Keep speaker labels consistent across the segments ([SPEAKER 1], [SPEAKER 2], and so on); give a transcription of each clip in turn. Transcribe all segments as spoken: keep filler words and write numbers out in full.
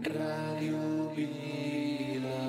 [SPEAKER 1] Ràdio Vila.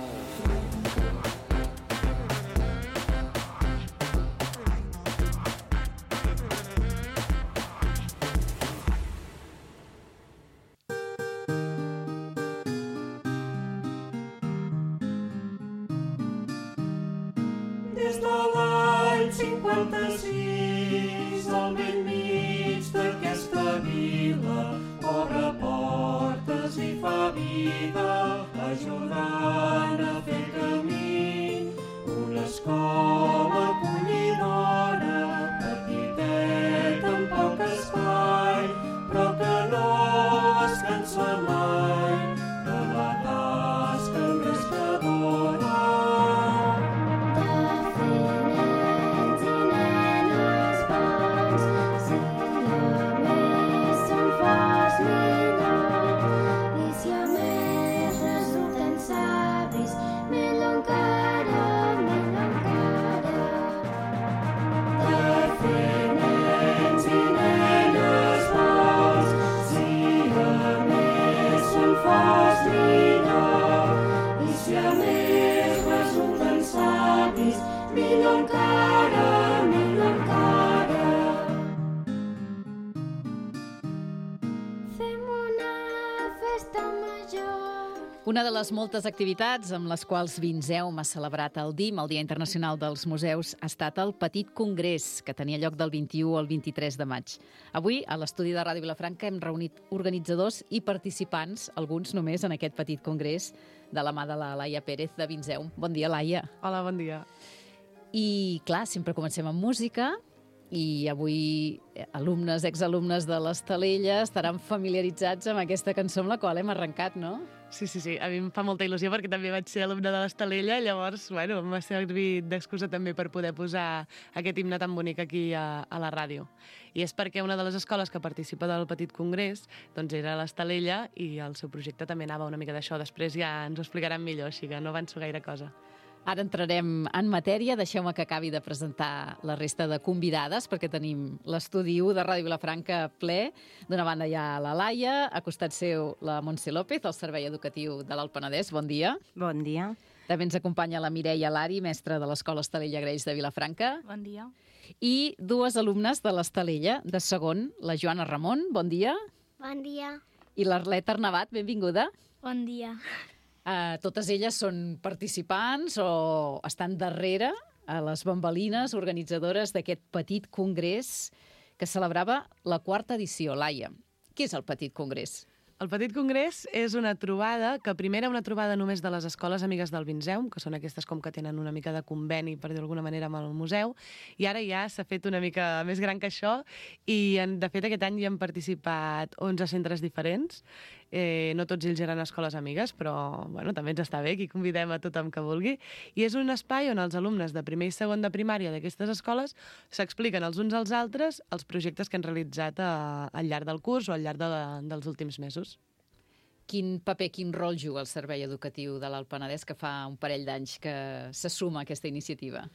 [SPEAKER 2] Des de l'any cinquanta-sis, al bell mig d'aquesta vila, obre portes i fa vida, ajudant a fer camí. Una escola acollidora, petiteta amb poc espai, però que no es cansa mai de la tasca engrescadora. Millor encara, millor encara. Fem una festa major.
[SPEAKER 3] Una de les moltes activitats amb les quals Vinzeum ha celebrat el D I M, el Dia Internacional dels Museus, ha estat el Petit Congrés, que tenia lloc del vint-i-u al vint-i-tres de maig. Avui, a l'estudi de Ràdio Vilafranca, hem reunit organitzadors i participants, alguns només en aquest Petit Congrés, de la mà de la Laia Pérez de Vinzeum. Bon dia, Laia.
[SPEAKER 4] Hola, bon dia.
[SPEAKER 3] I, clar, sempre comencem amb música i avui alumnes, exalumnes de l'Estalella estaran familiaritzats amb aquesta cançó amb la qual hem arrencat, no?
[SPEAKER 4] Sí, sí, sí. A mi em fa molta il·lusió perquè també vaig ser alumne de l'Estalella, llavors, bueno, m'ha servit d'excusa també per poder posar aquest himne tan bonic aquí a, a la ràdio. I és perquè una de les escoles que participa del Petit Congrés doncs era l'Estalella i el seu projecte també anava una mica d'això. Després ja ens ho explicaran millor, així que no avanço gaire cosa.
[SPEAKER 3] Ara entrarem en matèria. Deixeu-me que acabi de presentar la resta de convidades, perquè tenim l'estudi u de Ràdio Vilafranca ple. D'una banda hi ha la Laia, a costat seu la Montse López, del Servei Educatiu de l'Alt Penedès. Bon dia.
[SPEAKER 5] Bon dia.
[SPEAKER 3] També ens acompanya la Mireia Lari, mestra de l'Escola Estalella Greix de Vilafranca.
[SPEAKER 6] Bon dia.
[SPEAKER 3] I dues alumnes de l'Estalella, de segon, la Joana Ramon. Bon dia.
[SPEAKER 6] Bon dia.
[SPEAKER 3] I l'Arlet Arnabat, benvinguda.
[SPEAKER 6] Bon dia.
[SPEAKER 3] Uh, totes elles són participants o estan darrere a les bambalines organitzadores d'aquest Petit Congrés que celebrava la quarta edició. Laia, què és el Petit Congrés?
[SPEAKER 4] El Petit Congrés és una trobada que primer era una trobada només de les escoles amigues del Vinzeum, que són aquestes com que tenen una mica de conveni, per dir d'alguna manera, amb el museu, i ara ja s'ha fet una mica més gran que això, i de fet aquest any hi han participat onze centres diferents. Eh, no tots ells eren escoles amigues, però bueno, també ens està bé, aquí convidem a tothom que vulgui. I és un espai on els alumnes de primer i segon de primària d'aquestes escoles s'expliquen els uns als altres els projectes que han realitzat a, al llarg del curs o al llarg de la, dels últims mesos.
[SPEAKER 3] Quin paper, quin rol juga el Servei Educatiu de l'Alt Penedès, que fa un parell d'anys que se suma a aquesta iniciativa?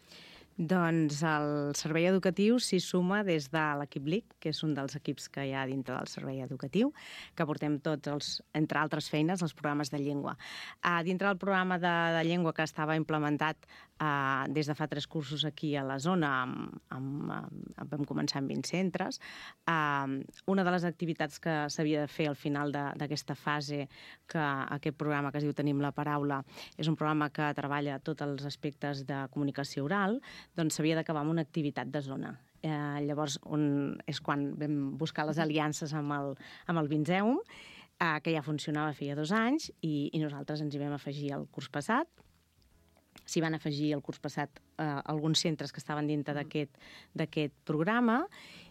[SPEAKER 5] Doncs el servei educatiu s'hi suma des de l'equip L I C, que és un dels equips que hi ha dintre del servei educatiu, que portem tots, els, entre altres feines, els programes de llengua. Uh, dintre del programa de, de llengua que estava implementat uh, des de fa tres cursos aquí a la zona, amb, amb, amb, vam començar amb vint centres, uh, una de les activitats que s'havia de fer al final d'aquesta fase, que aquest programa que es diu Tenim la Paraula, és un programa que treballa tots els aspectes de comunicació oral, doncs s'havia d'acabar amb una activitat de zona. Eh, llavors, un, és quan vam buscar les aliances amb el, amb el Vinzeum, eh, que ja funcionava feia dos anys, i, i nosaltres ens hi vam afegir el curs passat. S'hi van afegir el curs passat eh, alguns centres que estaven dintre d'aquest d'aquest programa,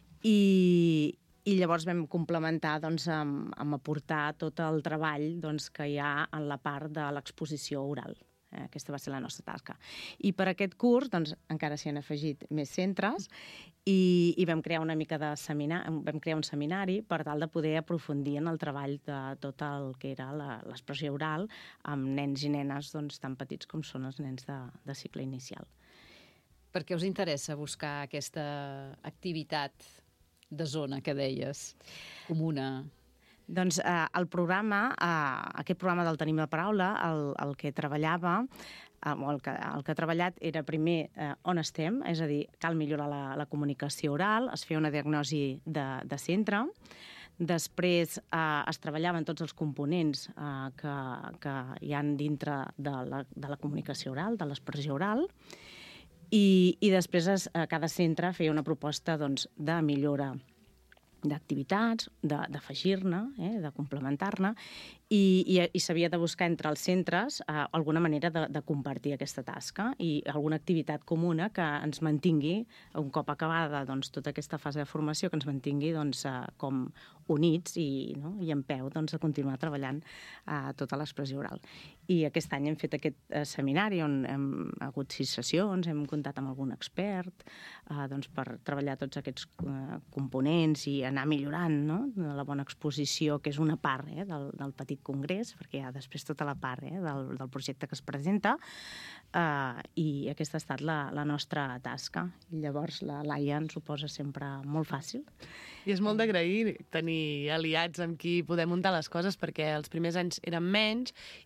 [SPEAKER 5] i, i llavors vam complementar doncs, amb, amb aportar tot el treball doncs, que hi ha en la part de l'exposició oral. Eh, aquesta va ser la nostra tasca. I per aquest curs doncs, encara s'hi han afegit més centres i, i vam crear una mica de seminar, vam crear un seminari per tal de poder aprofundir en el treball de tot el que era l'expressió oral amb nens i nenes doncs, tan petits com són els nens de, de cicle inicial.
[SPEAKER 3] Per què us interessa buscar aquesta activitat de zona que deies, comuna?
[SPEAKER 5] Doncs eh, el programa, eh, aquest programa del Tenim la Paraula, el, el que treballava, eh, o el que, el que ha treballat era primer eh, on estem, és a dir, cal millorar la, la comunicació oral, es feia una diagnosi de, de centre, després eh, es treballaven tots els components eh, que, que hi han dintre de la, de la comunicació oral, de l'expressió oral, i, i després es, eh, cada centre feia una proposta doncs, de millora d'activitats, d'afegir-ne, eh, de complementar-ne, i, i, i s'havia de buscar entre els centres eh, alguna manera de, de compartir aquesta tasca i alguna activitat comuna que ens mantingui, un cop acabada doncs, tota aquesta fase de formació, que ens mantingui doncs, eh, com units i, no, i en peu doncs, a continuar treballant eh, tota l'expressió oral. I aquest any hem fet aquest eh, seminari on hem hagut sis sessions, hem comptat amb algun expert eh, doncs, per treballar tots aquests eh, components i anar millorant, no? La bona exposició, que és una part eh, del, del petit congrés, perquè hi ha després tota la part eh, del, del projecte que es presenta, eh, i aquesta ha estat la, la nostra tasca. I llavors la Laia ens ho posa sempre molt fàcil.
[SPEAKER 4] I és molt d'agrair tenir aliats amb qui poder muntar les coses, perquè els primers anys eren menys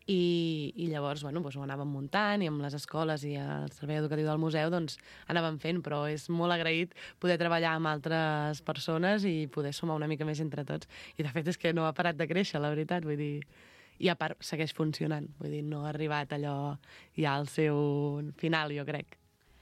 [SPEAKER 4] i, i llavors bueno, doncs ho anàvem muntant i amb les escoles i el servei educatiu del museu doncs, anàvem fent, però és molt agraït poder treballar amb altres persones i poder sumar una mica més entre tots. I de fet és que no ha parat de créixer, la veritat, vull dir, i a part segueix funcionant, vull dir, no ha arribat allò ja al seu final, jo crec.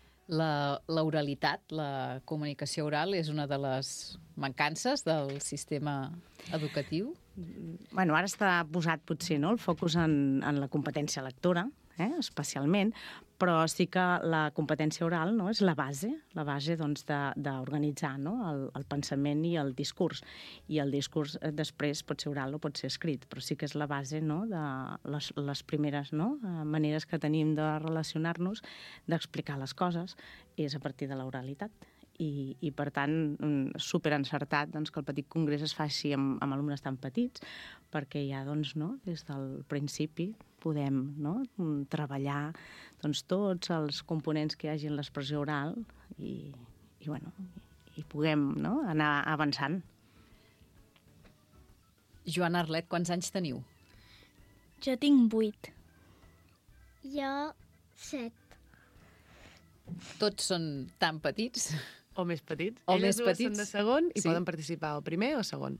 [SPEAKER 3] La, la oralitat, la comunicació oral, és una de les mancances del sistema educatiu?
[SPEAKER 5] Bueno, ara està posat potser no, el focus en, en la competència lectora, eh, especialment, però sí que la competència oral no, és la base, la base doncs, d'organitzar no, el, el pensament i el discurs. I el discurs eh, després pot ser oral o pot ser escrit, però sí que és la base no, de les, les primeres no, maneres que tenim de relacionar-nos, d'explicar les coses, és a partir de l'oralitat. I, i per tant, superencertat doncs, que el Petit Congrés es faci amb, amb alumnes tan petits, perquè ja doncs, no, des del principi podem no, treballar doncs, tots els components que hi hagi en l'expressió oral i, i, bueno, i puguem no, anar avançant.
[SPEAKER 3] Joana Arlet, quants anys teniu?
[SPEAKER 6] Jo tinc vuit.
[SPEAKER 2] Jo, set.
[SPEAKER 3] Tots són tan petits?
[SPEAKER 4] O més petits.
[SPEAKER 3] O
[SPEAKER 4] Elles
[SPEAKER 3] més
[SPEAKER 4] dues
[SPEAKER 3] petits.
[SPEAKER 4] són de segon i
[SPEAKER 3] Sí.
[SPEAKER 4] poden participar o primer o segon.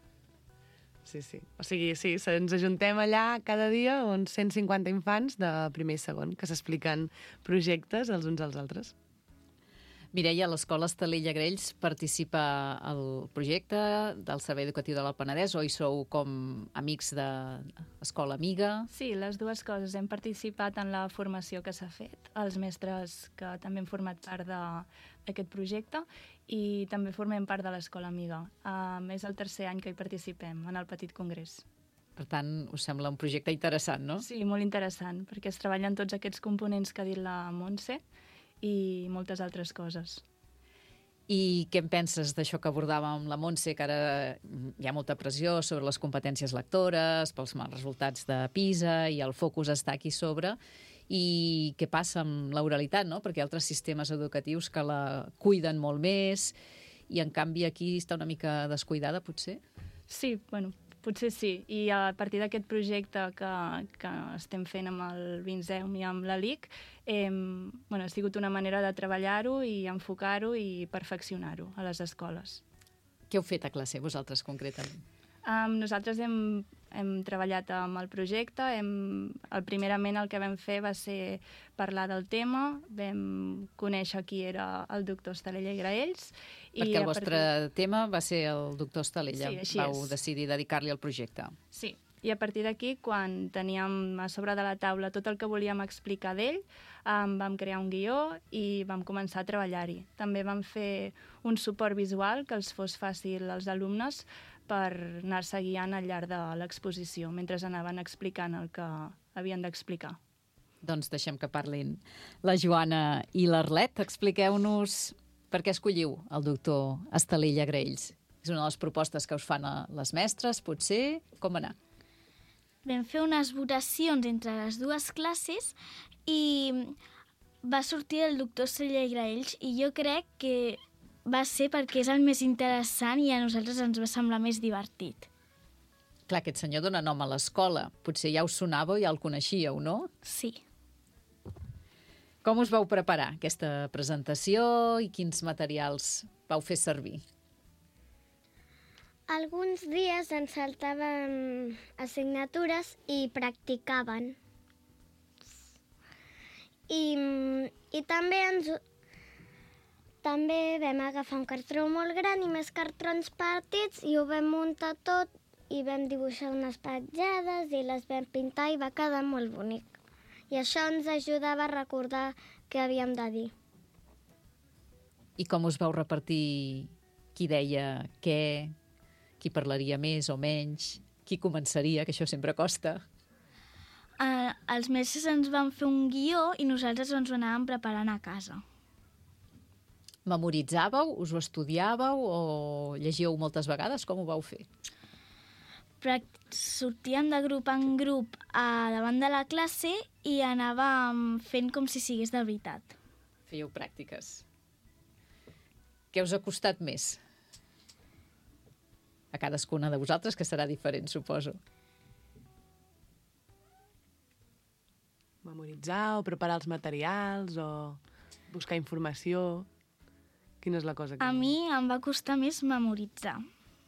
[SPEAKER 4] Sí, sí. O sigui, sí, ens ajuntem allà cada dia uns cent cinquanta infants de primer i segon que s'expliquen projectes els uns als altres.
[SPEAKER 3] Mireia, l'Escola Estalella Grells participa al projecte del Servei Educatiu de l'Alt Penedès o hi sou com amics d'escola amiga?
[SPEAKER 7] Sí, les dues coses. Hem participat en la formació que s'ha fet, els mestres que també han format part d'aquest projecte i també formem part de l'Escola Amiga. Um, és el tercer any que hi participem, en el Petit Congrés.
[SPEAKER 3] Per tant, us sembla un projecte interessant, no?
[SPEAKER 7] Sí, molt interessant, perquè es treballen tots aquests components que ha dit la Montse i moltes altres coses.
[SPEAKER 3] I què en penses d'això que abordàvem amb la Montse, que ara hi ha molta pressió sobre les competències lectores, pels mals resultats de PISA, i el focus està aquí sobre, i què passa amb l'oralitat, no? Perquè hi ha altres sistemes educatius que la cuiden molt més, i en canvi aquí està una mica descuidada, potser?
[SPEAKER 7] Sí, bueno, potser sí. I a partir d'aquest projecte que, que estem fent amb el Vinzeum i amb la L I C, eh, bueno, ha sigut una manera de treballar-ho i enfocar-ho i perfeccionar-ho a les escoles.
[SPEAKER 3] Què heu fet a classe, vosaltres, concretament?
[SPEAKER 7] Um, nosaltres hem, hem treballat amb el projecte. Hem, el primerament el que vam fer va ser parlar del tema, vam conèixer qui era el doctor Estalella i Graells.
[SPEAKER 3] Perquè
[SPEAKER 7] i
[SPEAKER 3] el vostre
[SPEAKER 7] partir...
[SPEAKER 3] tema va ser el doctor Estalella.
[SPEAKER 7] Sí, així
[SPEAKER 3] Vau
[SPEAKER 7] és.
[SPEAKER 3] decidir dedicar-li al projecte.
[SPEAKER 7] Sí, i a partir d'aquí, quan teníem a sobre de la taula tot el que volíem explicar d'ell, um, vam crear un guió i vam començar a treballar-hi. També vam fer un suport visual que els fos fàcil als alumnes per anar-se guiant al llarg de l'exposició, mentre anaven explicant el que havien d'explicar.
[SPEAKER 3] Doncs deixem que parlin la Joana i l'Arlet. Expliqueu-nos per què escolliu el doctor Estalella Graells. És una de les propostes que us fan a les mestres, potser? Com va anar?
[SPEAKER 6] Vam fer unes votacions entre les dues classes i va sortir el doctor Estalella i Graells i jo crec que va ser perquè és el més interessant i a nosaltres ens va semblar més divertit.
[SPEAKER 3] Clar, aquest senyor dona nom a l'escola. Potser ja us sonava, ja el coneixíeu, no?
[SPEAKER 6] Sí.
[SPEAKER 3] Com us vau preparar aquesta presentació i quins materials vau fer servir?
[SPEAKER 2] Alguns dies ens saltàvem assignatures i practicaven. I, i també ens... També vam agafar un cartró molt gran i més cartrons petits i ho vam muntar tot i vam dibuixar unes petjades i les vam pintar i va quedar molt bonic. I això ens ajudava a recordar què havíem de dir.
[SPEAKER 3] I com us vau repartir qui deia què, qui parlaria més o menys, qui començaria, que això sempre costa?
[SPEAKER 6] Uh, els mestres ens van fer un guió i nosaltres ens ho anàvem preparant a casa.
[SPEAKER 3] Memoritzàveu, us ho estudiàveu o llegíeu moltes vegades? Com ho vau fer?
[SPEAKER 6] Prac- Sortíem de grup en grup a davant de la classe i anàvem fent com si sigués de veritat.
[SPEAKER 3] Fèieu pràctiques. Què us ha costat més? A cadascuna de vosaltres, que serà diferent, suposo.
[SPEAKER 4] Memoritzar o preparar els materials o buscar informació. Quina és la cosa que...
[SPEAKER 6] A mi em va costar més memoritzar.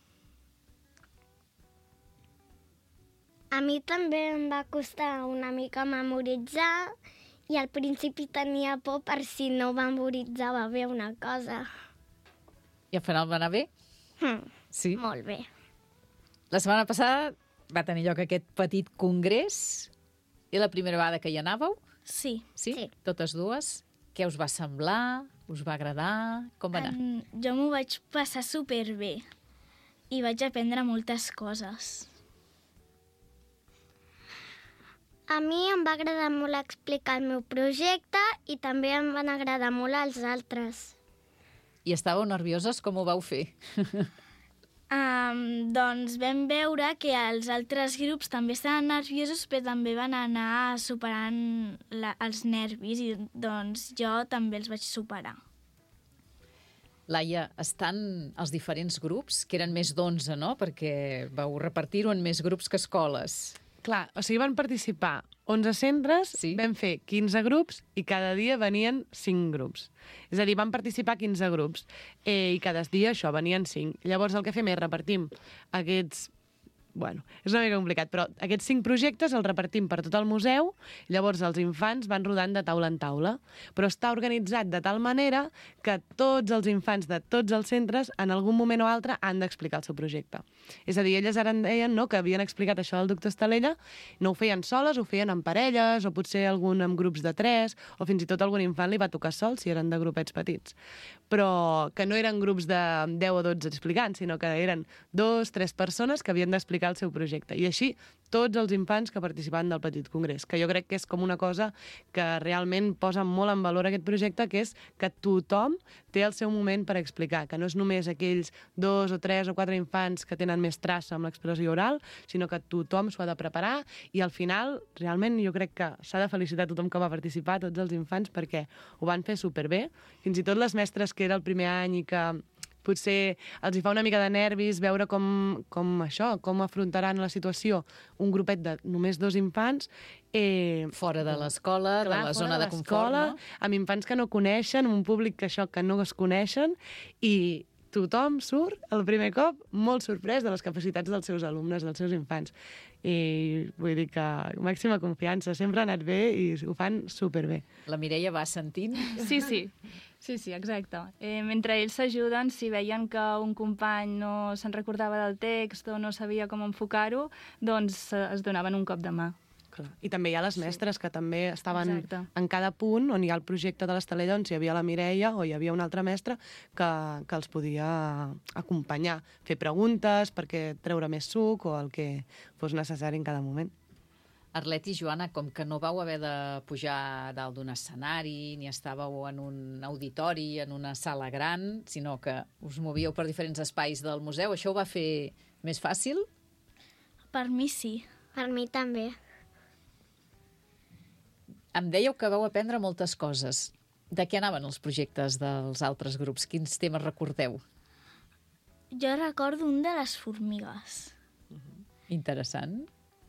[SPEAKER 2] A mi també em va costar una mica memoritzar i al principi tenia por per si no memoritzava bé una cosa.
[SPEAKER 3] I al final va anar bé?
[SPEAKER 2] Hm,
[SPEAKER 3] Sí.
[SPEAKER 2] molt bé.
[SPEAKER 3] La setmana passada va tenir lloc aquest petit congrés. I la primera vegada que hi anàveu?
[SPEAKER 6] Sí.
[SPEAKER 3] Sí?
[SPEAKER 2] Sí.
[SPEAKER 3] Totes dues? Què us va semblar? Us va agradar? Com va anar?
[SPEAKER 6] En, jo m'ho vaig passar superbé i vaig aprendre moltes coses.
[SPEAKER 2] A mi em va agradar molt explicar el meu projecte i també em van agradar molt els altres.
[SPEAKER 3] I estàveu nervioses? Com ho vau fer?
[SPEAKER 6] Um, doncs vam veure que els altres grups també estaven nerviosos, però també van anar superant la, els nervis i doncs jo també els vaig superar.
[SPEAKER 3] Laia, estan els diferents grups, que eren més d'onze, no? Perquè vau repartir-ho en més grups que escoles.
[SPEAKER 4] Clar, o sigui, van participar onze centres,
[SPEAKER 3] Sí.
[SPEAKER 4] vam fer quinze grups i cada dia venien cinc grups. És a dir, van participar quinze grups eh, i cada dia això, venien cinc. Llavors el que fem és repartim aquests... Bueno, és una mica complicat, però aquests cinc projectes els repartim per tot el museu, llavors els infants van rodant de taula en taula, però està organitzat de tal manera que tots els infants de tots els centres en algun moment o altre han d'explicar el seu projecte. És a dir, elles ara en deien no, que havien explicat això al doctor Estalella, no ho feien soles, ho feien en parelles, o potser algun amb grups de tres, o fins i tot algun infant li va tocar sol si eren de grupets petits. Però que no eren grups de deu o dotze explicants, sinó que eren dos, tres persones que havien d'explicar el seu projecte. I així tots els infants que participaven del Petit Congrés, que jo crec que és com una cosa que realment posa molt en valor aquest projecte, que és que tothom té el seu moment per explicar, que no és només aquells dos o tres o quatre infants que tenen més traça amb l'expressió oral, sinó que tothom s'ho ha de preparar i al final realment jo crec que s'ha de felicitar tothom que va participar, tots els infants, perquè ho van fer superbé. Fins i tot les mestres que era el primer any i que potser els hi fa una mica de nervis veure com, com això, com afrontaran la situació un grupet de només dos infants. Eh,
[SPEAKER 3] Fora de l'escola, de
[SPEAKER 4] clar,
[SPEAKER 3] la
[SPEAKER 4] fora
[SPEAKER 3] zona de,
[SPEAKER 4] de
[SPEAKER 3] confort,
[SPEAKER 4] l'escola,
[SPEAKER 3] no?
[SPEAKER 4] amb infants que no coneixen, amb un públic que això que no es coneixen, i tothom surt el primer cop molt sorprès de les capacitats dels seus alumnes, dels seus infants. I vull dir que màxima confiança, sempre ha anat bé i ho fan superbé.
[SPEAKER 3] La Mireia va sentint.
[SPEAKER 7] Sí, sí. Sí, sí, exacte. Eh, mentre ells s'ajuden, si veien que un company no se'n recordava del text o no sabia com enfocar-ho, doncs eh, es donaven un cop de mà.
[SPEAKER 4] Clar. I també hi ha les mestres sí. que també estaven
[SPEAKER 7] Exacte.
[SPEAKER 4] en cada punt on hi ha el projecte de l'Estalella, on hi havia la Mireia o hi havia un altre mestre que, que els podia acompanyar, fer preguntes perquè treure més suc o el que fos necessari en cada moment.
[SPEAKER 3] Arlet i Joana, com que no vau haver de pujar dalt d'un escenari, ni estàveu en un auditori, en una sala gran, sinó que us movíeu per diferents espais del museu, això ho va fer més fàcil?
[SPEAKER 6] Per mi sí.
[SPEAKER 2] Per mi també.
[SPEAKER 3] Em dèieu que vau aprendre moltes coses. De què anaven els projectes dels altres grups? Quins temes recordeu?
[SPEAKER 6] Jo recordo un de les formigues.
[SPEAKER 3] Interessant.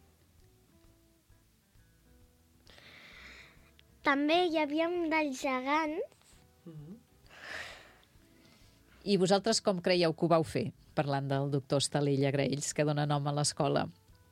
[SPEAKER 2] També hi havia un dels gegants.
[SPEAKER 3] I vosaltres com creieu que ho vau fer, parlant del doctor Estalella Graells, que dona nom a l'escola?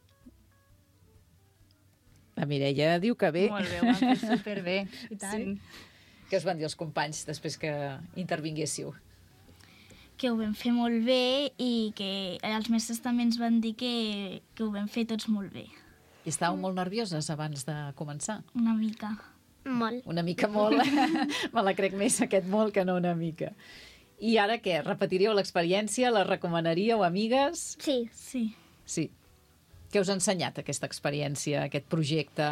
[SPEAKER 3] La Mireia diu que bé.
[SPEAKER 7] Molt bé, ho vam fer superbé. I tant.
[SPEAKER 3] Sí? Què us van dir els companys després que intervinguéssiu?
[SPEAKER 6] Que ho vam fer molt bé i que els mestres també ens van dir que, que ho vam fer tots molt bé.
[SPEAKER 3] I estàveu molt nervioses abans de començar?
[SPEAKER 6] Una mica.
[SPEAKER 2] Molt.
[SPEAKER 3] Una mica molt. Me la crec més aquest molt que no una mica. I ara què? Repetiríeu l'experiència? La recomanaríeu, amigues?
[SPEAKER 2] Sí.
[SPEAKER 6] Sí.
[SPEAKER 3] Sí. Què us ha ensenyat aquesta experiència, aquest projecte?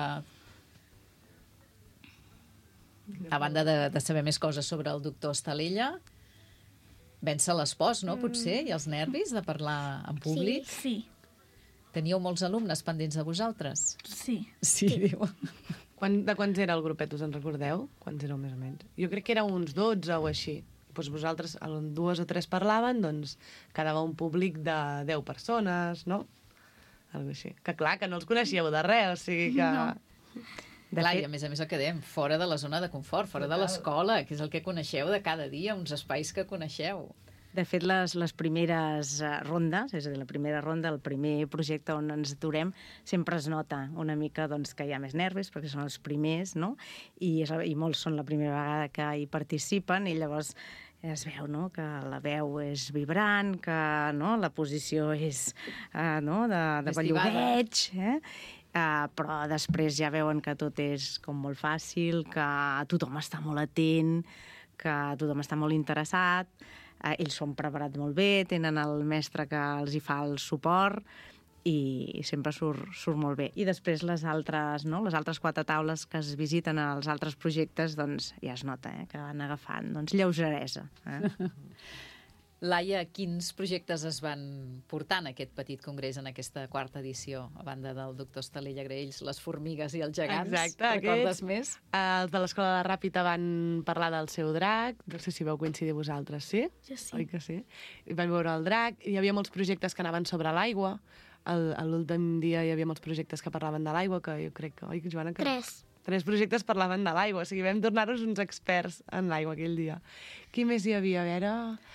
[SPEAKER 3] A banda de, de saber més coses sobre el doctor Estalella, vèncer les pors, no, potser, i els nervis de parlar en públic?
[SPEAKER 6] Sí.
[SPEAKER 3] Teníeu molts alumnes pendents de vosaltres?
[SPEAKER 6] Sí.
[SPEAKER 3] Sí, diu.
[SPEAKER 4] Quan, de quants era el grupet, us en recordeu? Quants éreu més o menys? Jo crec que era uns dotze o així. Doncs vosaltres, dues o tres parlaven, doncs quedava un públic de deu persones, no? Algo així. Que clar, que no els coneixíeu de res, o sigui que...
[SPEAKER 6] No.
[SPEAKER 3] De clar, fet... i a més a més el quedem fora de la zona de confort, fora de l'escola, que és el que coneixeu de cada dia, uns espais que coneixeu.
[SPEAKER 5] De fet, les, les primeres rondes, és a dir, la primera ronda, el primer projecte on ens aturem, sempre es nota una mica doncs, que hi ha més nervis, perquè són els primers, no? I, és, i molts són la primera vegada que hi participen, i llavors es veu, no?, que la veu és vibrant, que no?, la posició és uh, no?, de, de bellugueig, eh? Uh, però després ja veuen que tot és com molt fàcil, que tothom està molt atent, que tothom està molt interessat, uh, ells s'ho han preparat molt bé, tenen el mestre que els hi fa el suport i sempre surt, surt molt bé. I després les altres, no? les altres quatre taules que es visiten als altres projectes, doncs ja es nota eh? que van agafant doncs, lleugeresa. Eh?
[SPEAKER 3] Laia, quins projectes es van portar en aquest petit congrés, en aquesta quarta edició, a banda del doctor Estalella Graells, les formigues i els gegants?
[SPEAKER 4] Exacte,
[SPEAKER 3] recordes
[SPEAKER 4] aquests,
[SPEAKER 3] més?
[SPEAKER 4] Els de l'Escola de Ràpita van parlar del seu drac, no sé si vau coincidir vosaltres, sí?
[SPEAKER 6] Jo sí.
[SPEAKER 4] Oi que sí? I van veure el drac, hi havia molts projectes que anaven sobre l'aigua, a l'últim dia hi havia molts projectes que parlaven de l'aigua, que jo crec que... Oi, Joana? Que...
[SPEAKER 2] Tres.
[SPEAKER 4] Tres projectes parlaven de l'aigua, o sigui, vam tornar-nos uns experts en l'aigua aquell dia. Qui més hi havia? A veure...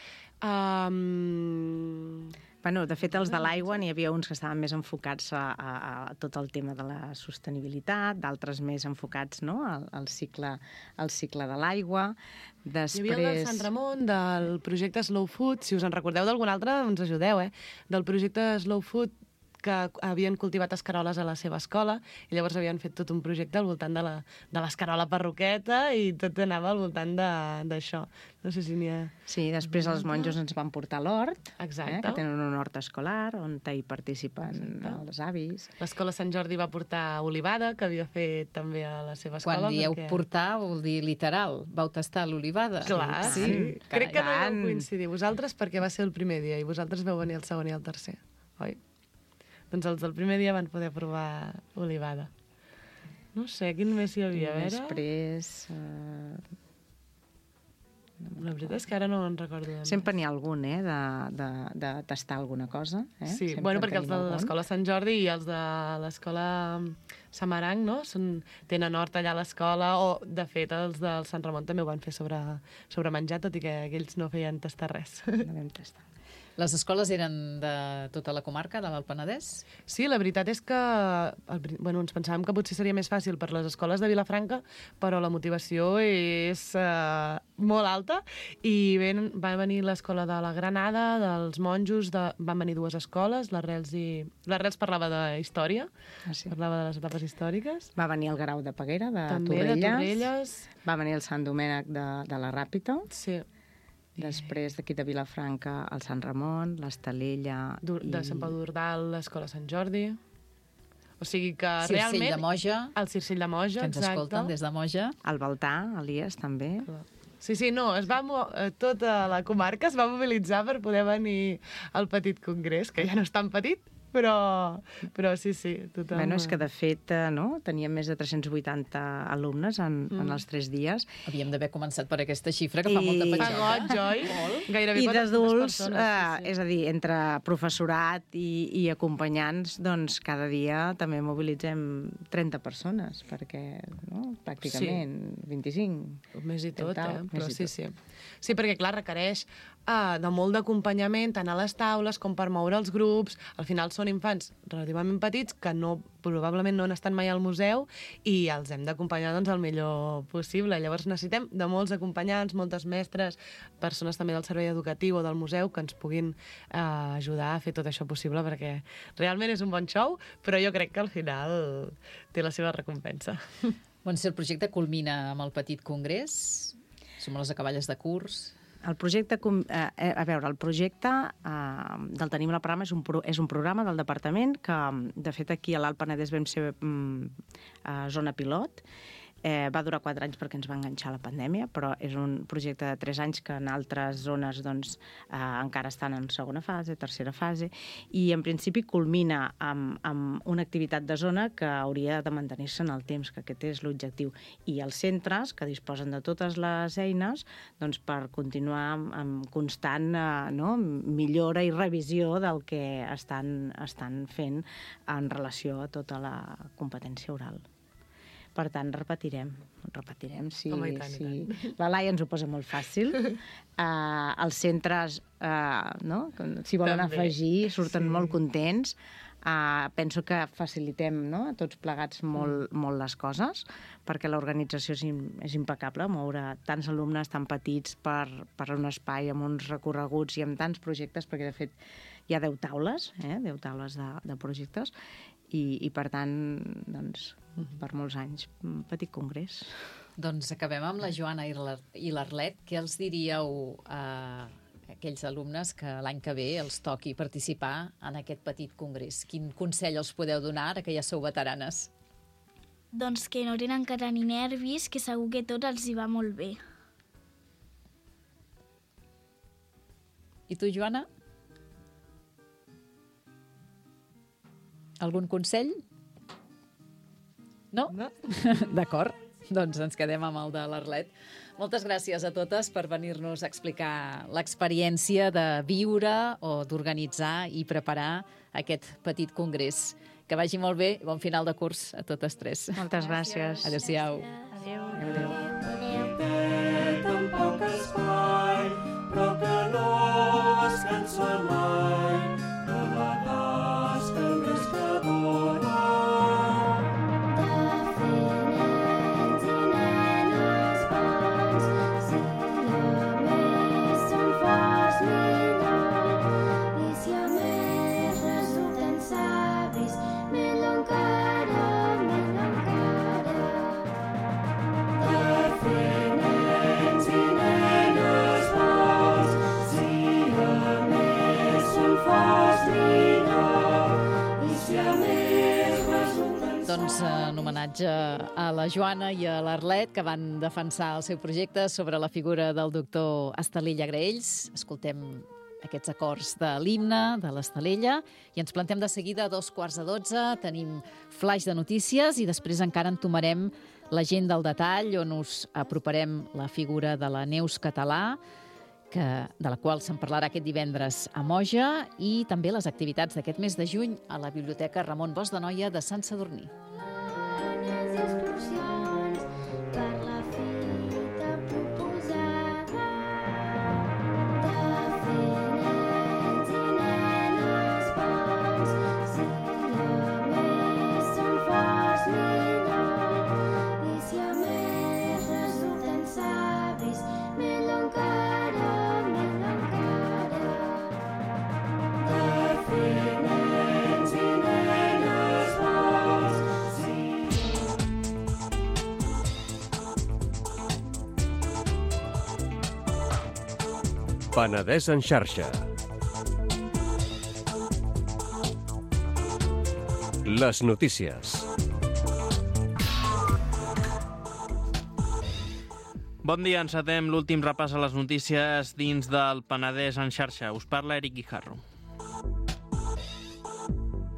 [SPEAKER 4] Um...
[SPEAKER 5] Bueno, de fet, els de l'aigua n'hi havia uns que estaven més enfocats a, a, a tot el tema de la sostenibilitat, d'altres més enfocats no? al, al, cicle, al cicle de l'aigua. Després...
[SPEAKER 4] Hi havia el del Sant Ramon, del projecte Slow Food, si us en recordeu d'algun altre, ens ajudeu, eh? Del projecte Slow Food, que havien cultivat escaroles a la seva escola i llavors havien fet tot un projecte al voltant de, la, de l'escarola perroqueta i tot anava al voltant d'això. No sé si n'hi ha...
[SPEAKER 5] Sí, després els monjos ens van portar a l'hort, eh, que tenen un hort escolar on hi participen Exacte. els avis.
[SPEAKER 4] L'escola Sant Jordi va portar olivada, que havia fet també a la seva escola.
[SPEAKER 3] Quan dieu
[SPEAKER 4] perquè...
[SPEAKER 3] portar, vol dir literal. Vau tastar l'olivada?
[SPEAKER 4] Clar, sí. sí. Crec que no hi vau coincidir vosaltres perquè va ser el primer dia i vosaltres veu venir el segon i el tercer, oi? Doncs els del primer dia van poder provar olivada. No sé, quin més hi havia, a veure?
[SPEAKER 5] Després... Uh...
[SPEAKER 4] La veritat és que ara no en recordo.
[SPEAKER 5] Sempre n'hi ha algun, eh, de, de, de tastar alguna cosa. Eh?
[SPEAKER 4] Sí,
[SPEAKER 5] Sempre
[SPEAKER 4] bueno, perquè els de l'escola Sant Jordi i els de l'escola Samaranc, no?, Són, tenen hort allà a l'escola, o, de fet, els del Sant Ramon també ho van fer sobre, sobre menjar, tot i que aquells no feien tastar res.
[SPEAKER 5] No vam tastar.
[SPEAKER 3] Les escoles eren de tota la comarca, de l'Alt Penedès?
[SPEAKER 4] Sí, la veritat és que el, bueno, ens pensàvem que potser seria més fàcil per les escoles de Vilafranca, però la motivació és uh, molt alta i ven, va venir l'escola de la Granada, dels monjos, de, van venir dues escoles, l'Arrels i... L'Arrels parlava de història, ah, sí. parlava de les etapes històriques.
[SPEAKER 5] Va venir el Grau de Peguera, de
[SPEAKER 4] També,
[SPEAKER 5] Torrelles.
[SPEAKER 4] de Torrelles.
[SPEAKER 5] Va venir el Sant Domènec de, de la Ràpita.
[SPEAKER 4] Sí.
[SPEAKER 5] Després d'aquí de Vilafranca, el Sant Ramon, l'Estalella...
[SPEAKER 4] De
[SPEAKER 5] i...
[SPEAKER 4] Sant Pau d'Ordal, l'Escola Sant Jordi... O sigui que
[SPEAKER 3] Circell
[SPEAKER 4] realment...
[SPEAKER 3] Circell de Moja.
[SPEAKER 4] El Circell de Moja,
[SPEAKER 3] que ens
[SPEAKER 4] exacte.
[SPEAKER 3] escolten des de Moja.
[SPEAKER 5] El Baltà, Elies, també.
[SPEAKER 4] Sí, sí, no, es va, tota la comarca es va mobilitzar per poder venir al petit congrés, que ja no és tan petit, però, però sí, sí, tothom...
[SPEAKER 5] Bueno, és que de fet, eh, no? Teníem més de tres-cents vuitanta alumnes en, mm. en els tres dies.
[SPEAKER 3] Havíem d'haver començat per aquesta xifra, que fa
[SPEAKER 5] I...
[SPEAKER 3] molta
[SPEAKER 4] Fa
[SPEAKER 3] petjada.
[SPEAKER 4] goig, oi? Gairebé
[SPEAKER 5] I
[SPEAKER 4] quatre-centes
[SPEAKER 5] d'adults,
[SPEAKER 4] persones,
[SPEAKER 5] eh,
[SPEAKER 4] sí, sí.
[SPEAKER 5] és a dir, entre professorat i, i acompanyants, doncs cada dia també mobilitzem trenta persones, perquè, no?, pràcticament, sí. vint-i-cinc.
[SPEAKER 4] Més i tot,
[SPEAKER 5] Tal,
[SPEAKER 4] eh?
[SPEAKER 5] més
[SPEAKER 4] Però
[SPEAKER 5] i
[SPEAKER 4] sí,
[SPEAKER 5] tot.
[SPEAKER 4] sí. Sí, perquè, clar, requereix uh, de molt d'acompanyament, tant a les taules com per moure els grups. Al final són infants relativament petits que no, probablement no han estat mai al museu i els hem d'acompanyar doncs, el millor possible. Llavors necessitem de molts acompanyants, moltes mestres, persones també del servei educatiu o del museu que ens puguin uh, ajudar a fer tot això possible, perquè realment és un bon show, però jo crec que al final té la seva recompensa.
[SPEAKER 3] Doncs el projecte culmina amb el petit congrés. Som a les acaballes de curs.
[SPEAKER 5] El projecte, eh, a veure, el projecte eh, del Tenim la Parama és un, pro, és un programa del departament que, de fet, aquí a l'Alt Penedès vam ser mm, a zona pilot. Eh, va durar quatre anys perquè ens va enganxar la pandèmia, però és un projecte de tres anys que en altres zones doncs, eh, encara estan en segona fase, tercera fase, i en principi culmina amb, amb una activitat de zona que hauria de mantenir-se en el temps, que aquest és l'objectiu. I els centres, que disposen de totes les eines, doncs, per continuar amb, amb constant eh, no, millora i revisió del que estan, estan fent en relació a tota la competència oral. Per tant, repetirem. Repetirem, si,
[SPEAKER 4] Home, i tant, i tant.
[SPEAKER 5] si... La Laia ens ho posa molt fàcil. Uh, els centres, uh, no? si volen
[SPEAKER 4] També.
[SPEAKER 5] afegir, surten
[SPEAKER 4] Sí.
[SPEAKER 5] molt contents. Uh, penso que facilitem, no?, a tots plegats molt, mm. molt les coses, perquè l'organització és, im és impecable, moure tants alumnes tan petits per, per un espai amb uns recorreguts i amb tants projectes, perquè de fet hi ha deu taules, eh? deu taules de, de projectes, i, i per tant, doncs, per molts anys, un petit congrés.
[SPEAKER 3] Doncs acabem amb la Joana i l'Arlet. Què els diríeu a aquells alumnes que l'any que ve els toqui participar en aquest petit congrés? Quin consell els podeu donar ara que ja sou veteranes?
[SPEAKER 6] Doncs que no tenen que tenir nervis, que segur que tot els hi va molt bé.
[SPEAKER 3] I tu, Joana? Algun consell? No?
[SPEAKER 4] No?
[SPEAKER 3] D'acord. Doncs ens quedem amb el de l'Arlet. Moltes gràcies a totes per venir-nos a explicar l'experiència de viure o d'organitzar i preparar aquest petit congrés. Que vagi molt bé i bon final de curs a totes tres.
[SPEAKER 5] Moltes gràcies.
[SPEAKER 3] Adéu-siau.
[SPEAKER 7] Adéu.
[SPEAKER 5] Adéu.
[SPEAKER 1] Tan poc espai, però que no es cansa mai de la tasca més que dona.
[SPEAKER 3] Doncs en homenatge a la Joana i a l'Arlet, que van defensar el seu projecte sobre la figura del doctor Estalella Graells. Escoltem aquests acords de l'himne de l'Estalella i ens plantem de seguida a dos quarts de dotze. Tenim flaix de notícies i després encara entomarem l'agenda al detall, on us aproparem la figura de la Neus Català, que, de la qual se'n parlarà aquest divendres a Moja, i també les activitats d'aquest mes de juny a la Biblioteca Ramon Bosch de Noia de Sant Sadurní.
[SPEAKER 8] Penedès en xarxa. Les notícies.
[SPEAKER 9] Bon dia, encetem l'últim repàs a les notícies dins del Penedès en xarxa. Us parla Eric Guijarro.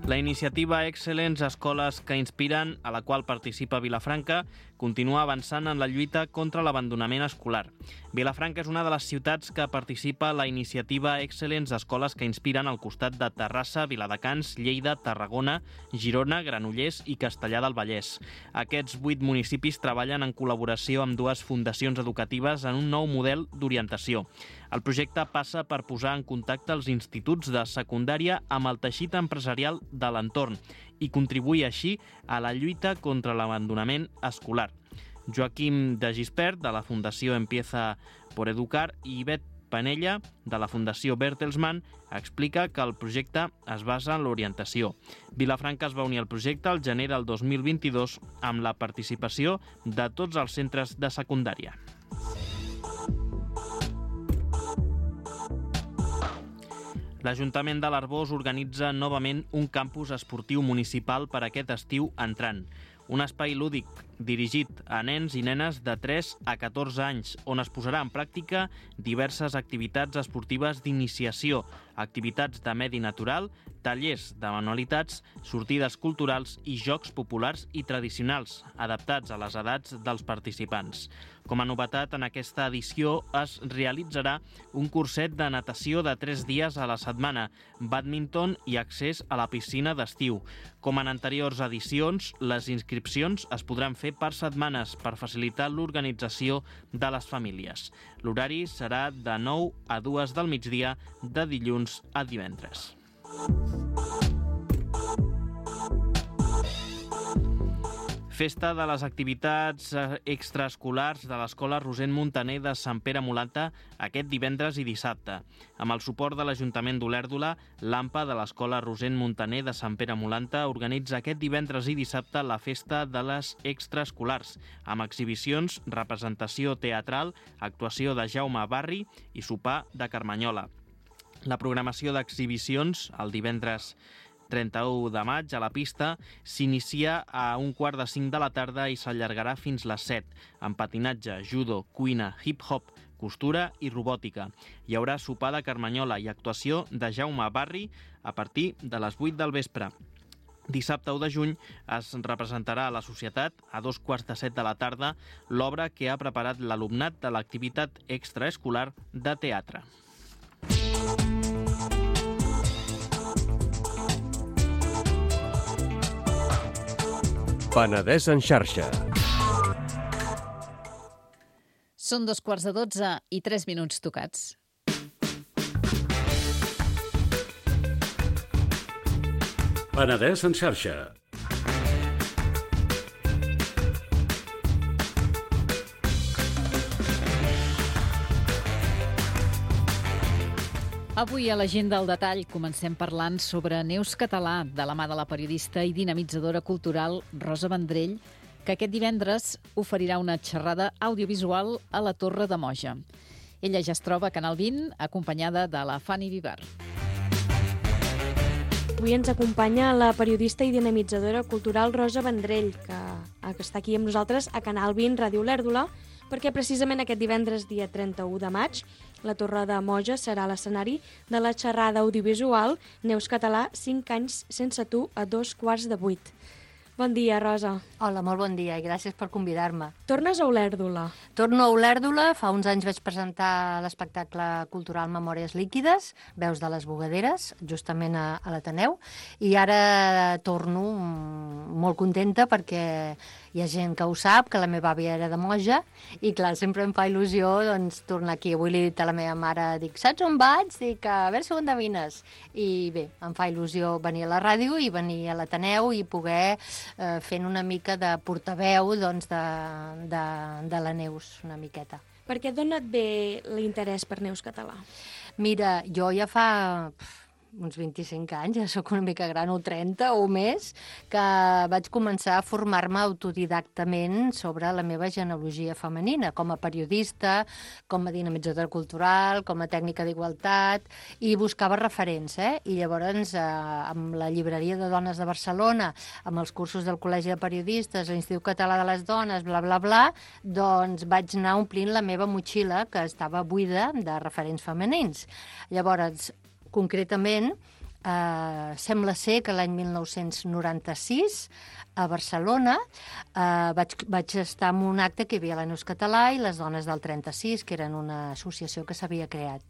[SPEAKER 9] La iniciativa Excel·lents Escoles que Inspiren, a la qual participa Vilafranca, continua avançant en la lluita contra l'abandonament escolar. Vilafranca és una de les ciutats que participa a la iniciativa Excel·lents Escoles que Inspiren al costat de Terrassa, Viladecans, Lleida, Tarragona, Girona, Granollers i Castellar del Vallès. Aquests vuit municipis treballen en col·laboració amb dues fundacions educatives en un nou model d'orientació. El projecte passa per posar en contacte els instituts de secundària amb el teixit empresarial de l'entorn i contribuir així a la lluita contra l'abandonament escolar. Joaquim de Gispert, de la Fundació Empieza por Educar, i Bet Panella, de la Fundació Bertelsmann, explica que el projecte es basa en l'orientació. Vilafranca es va unir al projecte al gener del dos mil vint-i-dos amb la participació de tots els centres de secundària. L'Ajuntament de l'Arboç organitza novament un campus esportiu municipal per aquest estiu entrant. Un espai lúdic dirigit a nens i nenes de tres a catorze anys, on es posarà en pràctica diverses activitats esportives d'iniciació, activitats de medi natural, tallers de manualitats, sortides culturals i jocs populars i tradicionals, adaptats a les edats dels participants. Com a novetat, en aquesta edició es realitzarà un curset de natació de tres dies a la setmana, bàdminton i accés a la piscina d'estiu. Com en anteriors edicions, les inscripcions es podran fer per setmanes per facilitar l'organització de les famílies. L'horari serà de nou a dues del migdia, de dilluns a divendres. Festa de les activitats extraescolars de l'Escola Rosent Muntaner de Sant Pere Mulanta aquest divendres i dissabte. Amb el suport de l'Ajuntament d'Olèrdola, l'AMPA de l'Escola Rosent Muntaner de Sant Pere Mulanta organitza aquest divendres i dissabte la Festa de les extraescolars, amb exhibicions, representació teatral, actuació de Jaume Barri i sopar de Carmanyola. La programació d'exhibicions, el divendres trenta-u de maig, a la pista, s'inicia a un quart de cinc de la tarda i s'allargarà fins les set, amb patinatge, judo, cuina, hip-hop, costura i robòtica. Hi haurà sopar de Carmanyola i actuació de Jaume Barri a partir de les vuit del vespre. Dissabte u de juny es representarà a la Societat, a dos quarts de set de la tarda, l'obra que ha preparat l'alumnat de l'activitat extraescolar de teatre.
[SPEAKER 8] Penedès en xarxa.
[SPEAKER 3] Són dos quarts de dotze i tres minuts tocats.
[SPEAKER 10] Penedès en xarxa.
[SPEAKER 3] Avui a l'Agenda al Detall comencem parlant sobre Neus Català, de la mà de la periodista i dinamitzadora cultural Rosa Vendrell, que aquest divendres oferirà una xerrada audiovisual a la Torre de Moja. Ella ja es troba a Canal vint, acompanyada de la Fanny Vivar.
[SPEAKER 11] Avui ens acompanya la periodista i dinamitzadora cultural Rosa Vendrell, que, que està aquí amb nosaltres a Canal vint, Ràdio Olèrdola, perquè precisament aquest divendres, dia trenta-u de maig, la Torre de Moja serà l'escenari de la xerrada audiovisual Neus Català, cinc anys sense tu, a dos quarts de vuit. Bon dia, Rosa.
[SPEAKER 12] Hola, molt bon dia i gràcies per convidar-me.
[SPEAKER 11] Tornes a Olèrdola.
[SPEAKER 12] Torno a Olèrdola. Fa uns anys vaig presentar l'espectacle cultural Memòries líquides, Veus de les Bugaderes, justament a, a l'Ateneu, i ara torno molt contenta perquè hi ha gent que ho sap, que la meva àvia era de Moja, i clar, sempre em fa il·lusió doncs, tornar aquí. Avui li he dit a la meva mare, dic, saps on vaig? Dic, a veure si ho endevines. I bé, em fa il·lusió venir a la ràdio i venir a l'Ateneu i poder eh, fent una mica de portaveu doncs, de, de, de la Neus, una miqueta.
[SPEAKER 11] Per què et dona bé l'interès per Neus Català?
[SPEAKER 12] Mira, jo ja fa pf, uns vint-i-cinc anys, ja sóc una mica gran, o trenta o més, que vaig començar a formar-me autodidactament sobre la meva genealogia femenina, com a periodista, com a dinamitzadora cultural, com a tècnica d'igualtat, i buscava referents, eh? I llavors, eh, amb la llibreria de dones de Barcelona, amb els cursos del Col·legi de Periodistes, l'Institut Català de les Dones, bla, bla, bla, doncs vaig anar omplint la meva motxilla, que estava buida de referents femenins. Llavors, concretament, eh, sembla ser que l'any mil nou-cents noranta-sis, a Barcelona, eh, vaig, vaig estar en un acte que hi havia la Neus Català i les dones del trenta-sis, que eren una associació que s'havia creat.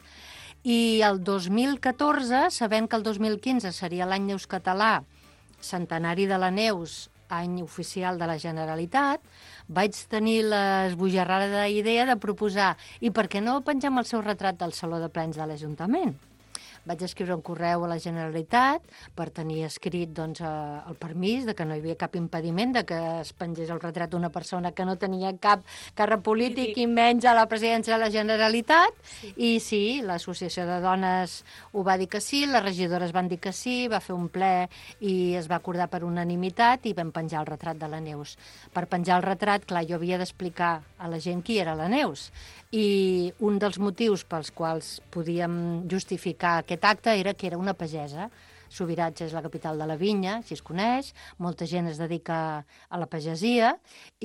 [SPEAKER 12] I el dos mil catorze, sabent que el dos mil quinze seria l'any Neus Català, centenari de la Neus, any oficial de la Generalitat, vaig tenir l'esbojarrada idea de proposar i per què no pengem el seu retrat del Saló de Plens de l'Ajuntament? Vaig escriure un correu a la Generalitat per tenir escrit doncs, el permís de que no hi havia cap impediment de que es pengés el retrat d'una persona que no tenia cap càrrec polític i menys a la presidència de la Generalitat. Sí. I sí, l'Associació de Dones ho va dir que sí, les regidores van dir que sí, va fer un ple i es va acordar per unanimitat i vam penjar el retrat de la Neus. Per penjar el retrat, clar, jo havia d'explicar a la gent qui era la Neus. I un dels motius pels quals podíem justificar aquest acte era que era una pagesa. Subirats és la capital de la vinya, si es coneix, molta gent es dedica a la pagesia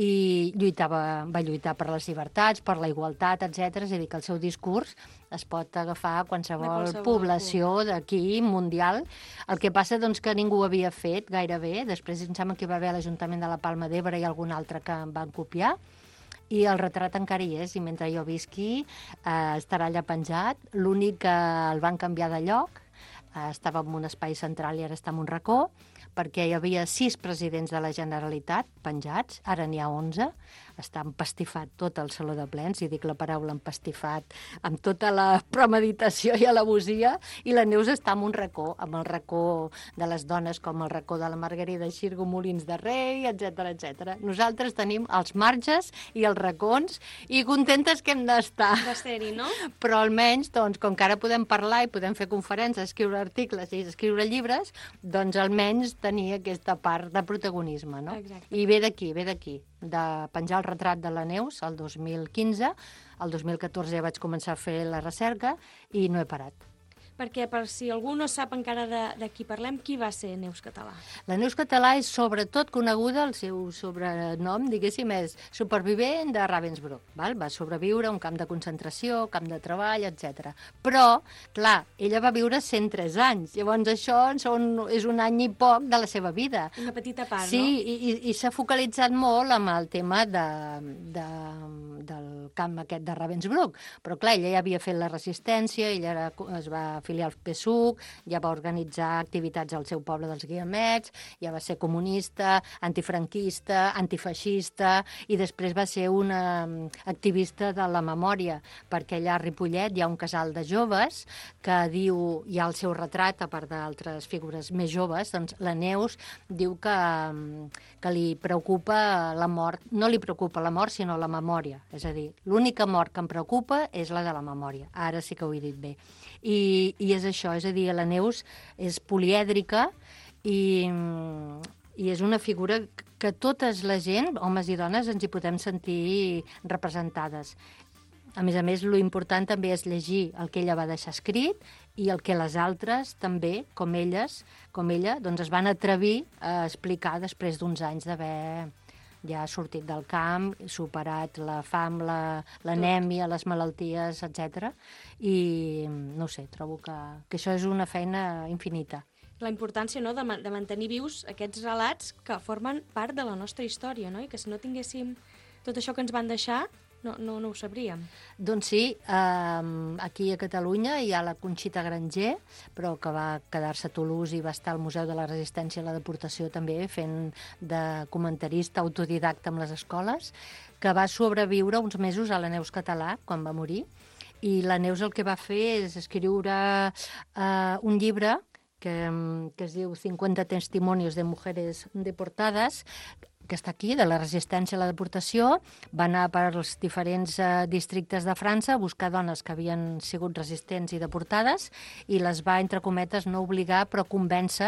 [SPEAKER 12] i lluitava, va lluitar per les llibertats, per la igualtat, etcètera. És a dir, que el seu discurs es pot agafar a qualsevol, qualsevol població d'aquí, mundial. El que passa doncs, que ningú ho havia fet gairebé. Després em sembla que hi va haver l'Ajuntament de la Palma d'Ebre i algun altre que en van copiar. I el retrat encara hi és, i mentre jo visqui eh, estarà allà penjat. L'únic que el van canviar de lloc, eh, estava en un espai central i ara està en un racó, perquè hi havia sis presidents de la Generalitat penjats, ara n'hi ha onze, està empastifat tot el Saló de Plens, i dic la paraula empastifat, amb tota la premeditació i alabosia, i la Neus està en un racó, amb el racó de les dones, com el racó de la Margarida Xirgo Molins de Rei, etcètera, etcètera. Nosaltres tenim els marges i els racons, i contentes que hem d'estar.
[SPEAKER 11] De ser-hi, no?
[SPEAKER 12] Però almenys, doncs, com que ara podem parlar i podem fer conferències, escriure articles i escriure llibres, doncs almenys tenir aquesta part de protagonisme, no?
[SPEAKER 11] Exacte.
[SPEAKER 12] I ve d'aquí, ve d'aquí, de penjar el retrat de la Neus el dos mil quinze, el dos mil catorze ja vaig començar a fer la recerca i no he parat.
[SPEAKER 11] Perquè, per si algú no sap encara de, de qui parlem, qui va ser Neus Català?
[SPEAKER 12] La Neus Català és sobretot coneguda, el seu sobrenom, diguéssim, és supervivent de Ravensbrück. Val? Va sobreviure a un camp de concentració, camp de treball, etcètera. Però, clar, ella va viure cent tres anys. Llavors això són, és un any i poc de la seva vida.
[SPEAKER 11] Una petita part,
[SPEAKER 12] sí,
[SPEAKER 11] no?
[SPEAKER 12] Sí, i, i s'ha focalitzat molt amb el tema de, de, del camp aquest de Ravensbrück. Però, clar, ella ja havia fet la resistència, ella era, es va afiliar al P S U C, ja va organitzar activitats al seu poble dels Guiamets, ja va ser comunista, antifranquista, antifeixista, i després va ser una activista de la memòria, perquè allà a Ripollet hi ha un casal de joves que diu, hi ha el seu retrat, a part d'altres figures més joves, doncs la Neus diu que, que li preocupa la mort, no li preocupa la mort, sinó la memòria. És a dir, l'única mort que em preocupa és la de la memòria. Ara sí que ho he dit bé. I, i és això, és a dir, la Neus és polièdrica i, i és una figura que totes la gent, homes i dones, ens hi podem sentir representades. A més a més, lo important també és llegir el que ella va deixar escrit i el que les altres també, com elles, com ella, doncs es van atrevir a explicar després d'uns anys d'haver ja sortit del camp, superat la fam, l'anèmia, les malalties, etcètera. I no sé, trobo que, que això és una feina infinita.
[SPEAKER 11] La importància, no?, de, de mantenir vius aquests relats que formen part de la nostra història, no? I que si no tinguéssim tot això que ens van deixar, no, no, no ho sabríem.
[SPEAKER 12] Doncs sí, eh, aquí a Catalunya hi ha la Conxita Granger, però que va quedar-se a Toulouse i va estar al Museu de la Resistència i la Deportació també, fent de comentarista autodidacta amb les escoles, que va sobreviure uns mesos a la Neus Català, quan va morir, i la Neus el que va fer és escriure eh, un llibre que, que es diu cincuenta testimonios de mujeres deportadas, que està aquí, de la resistència a la deportació, va anar per als diferents eh, districtes de França a buscar dones que havien sigut resistents i deportades i les va, entre cometes, no obligar, però convèncer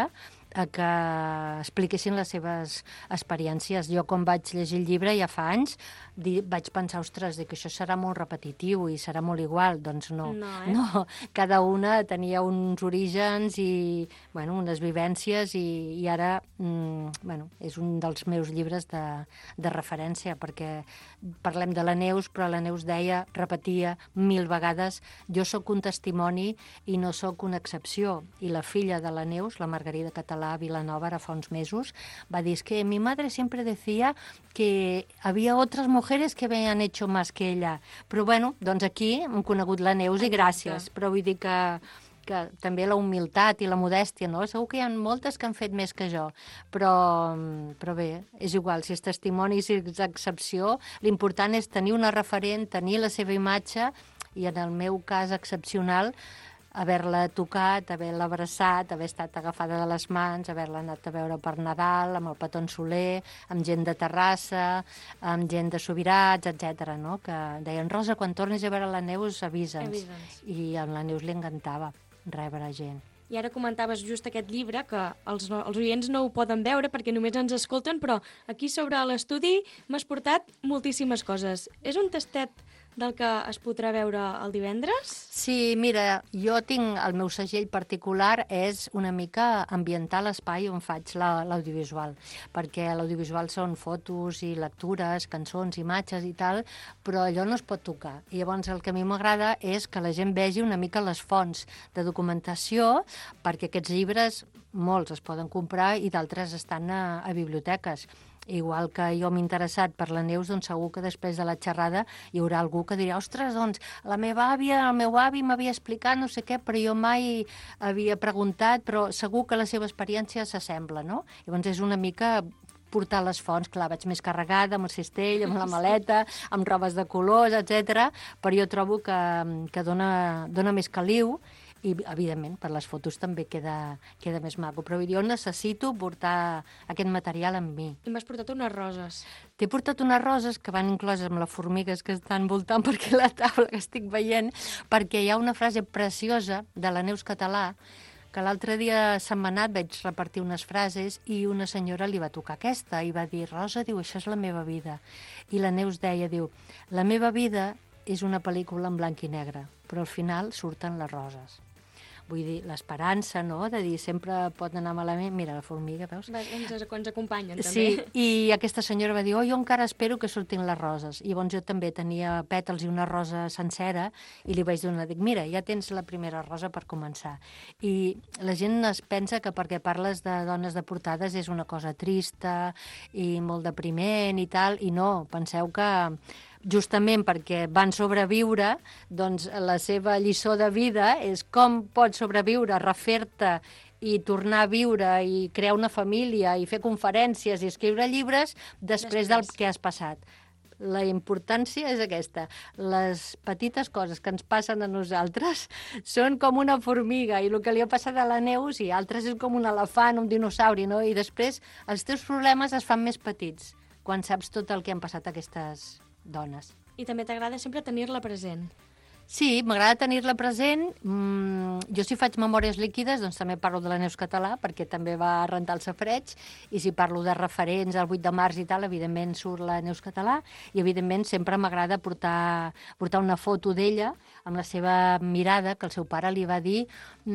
[SPEAKER 12] a que expliquessin les seves experiències. Jo, quan vaig llegir el llibre ja fa anys, di, vaig pensar, ostres, que això serà molt repetitiu i serà molt igual. Doncs no.
[SPEAKER 11] No, eh?
[SPEAKER 12] no. Cada una tenia uns orígens i bueno, unes vivències i, i ara mm, bueno, és un dels meus llibres de, de referència, perquè parlem de la Neus, però la Neus deia, repetia mil vegades, jo sóc un testimoni i no sóc una excepció. I la filla de la Neus, la Margarida Català Vilanova, ara fa uns mesos, va dir que mi madre siempre decía que había otras mujeres que habían hecho más que ella. Però bueno, doncs aquí hem conegut la Neus i gràcies. Però vull dir que que també la humilitat i la modèstia, no? Segur que hi ha moltes que han fet més que jo, però, però bé, és igual, si és testimoni, si és excepció, l'important és tenir una referent, tenir la seva imatge, i en el meu cas excepcional, haver-la tocat, haver-la abraçat, haver estat agafada de les mans, haver-la anat a veure per Nadal, amb el Petó Soler, amb gent de Terrassa, amb gent de Subirats, etcètera, no? Que deien, Rosa, quan tornis a veure la Neus, avisa'ns.
[SPEAKER 11] Avisa'ns.
[SPEAKER 12] I a la Neus li encantava rebre gent.
[SPEAKER 11] I ara comentaves just aquest llibre, que els, els oients no ho poden veure perquè només ens escolten, però aquí sobre l'estudi m'has portat moltíssimes coses. És un tastet del que es podrà veure el divendres?
[SPEAKER 12] Sí, mira, jo tinc el meu segell particular, és una mica ambientar l'espai on faig l'audiovisual, perquè l'audiovisual són fotos i lectures, cançons, imatges i tal, però allò no es pot tocar. I llavors el que a mi m'agrada és que la gent vegi una mica les fonts de documentació, perquè aquests llibres, molts es poden comprar i d'altres estan a, a biblioteques. Igual que jo m'he interessat per la Neus, doncs segur que després de la xerrada hi haurà algú que dirà, ostres, doncs la meva àvia, el meu avi m'havia explicat no sé què, però jo mai havia preguntat, però segur que la seva experiència s'assembla, no? Llavors és una mica portar les fonts, clar, vaig més carregada amb el cistell, amb la maleta, amb robes de colors, etcètera, però jo trobo que, que dona, dona més caliu i, evidentment, per les fotos també queda, queda més maco. Però jo necessito portar aquest material amb mi.
[SPEAKER 11] I m'has portat unes roses.
[SPEAKER 12] T'he portat unes roses que van incloses amb les formigues que estan voltant perquè la taula que estic veient, perquè hi ha una frase preciosa de la Neus Català, que l'altre dia setmanat vaig repartir unes frases i una senyora li va tocar aquesta i va dir, Rosa, diu, això és la meva vida. I la Neus deia, diu, la meva vida és una pel·lícula en blanc i negre, però al final surten les roses. Vull dir, l'esperança, no?, de dir sempre pot anar malament. Mira, la formiga, veus?
[SPEAKER 11] Va, ens, ens acompanyen, també.
[SPEAKER 12] Sí, i aquesta senyora va dir, oh, jo encara espero que surtin les roses. I llavors jo també tenia pètals i una rosa sencera i li vaig donar, dic, mira, ja tens la primera rosa per començar. I la gent es pensa que perquè parles de dones deportades és una cosa trista i molt depriment i tal, i no, penseu que justament perquè van sobreviure, doncs la seva lliçó de vida és com pots sobreviure, refer-te i tornar a viure i crear una família i fer conferències i escriure llibres després, després. del que has passat. La importància és aquesta. Les petites coses que ens passen a nosaltres són com una formiga i el que li ha passat a la Neus i altres és com un elefant, un dinosauri, no? I després els teus problemes es fan més petits quan saps tot el que han passat aquestes dones.
[SPEAKER 11] I també t'agrada sempre tenir-la present.
[SPEAKER 12] Sí, m'agrada tenir-la present. Mm, jo si faig memòries líquides, doncs també parlo de la Neus Català, perquè també va rentar el safareig, i si parlo de referents al vuit de març i tal, evidentment surt la Neus Català, i evidentment sempre m'agrada portar, portar una foto d'ella amb la seva mirada, que el seu pare li va dir,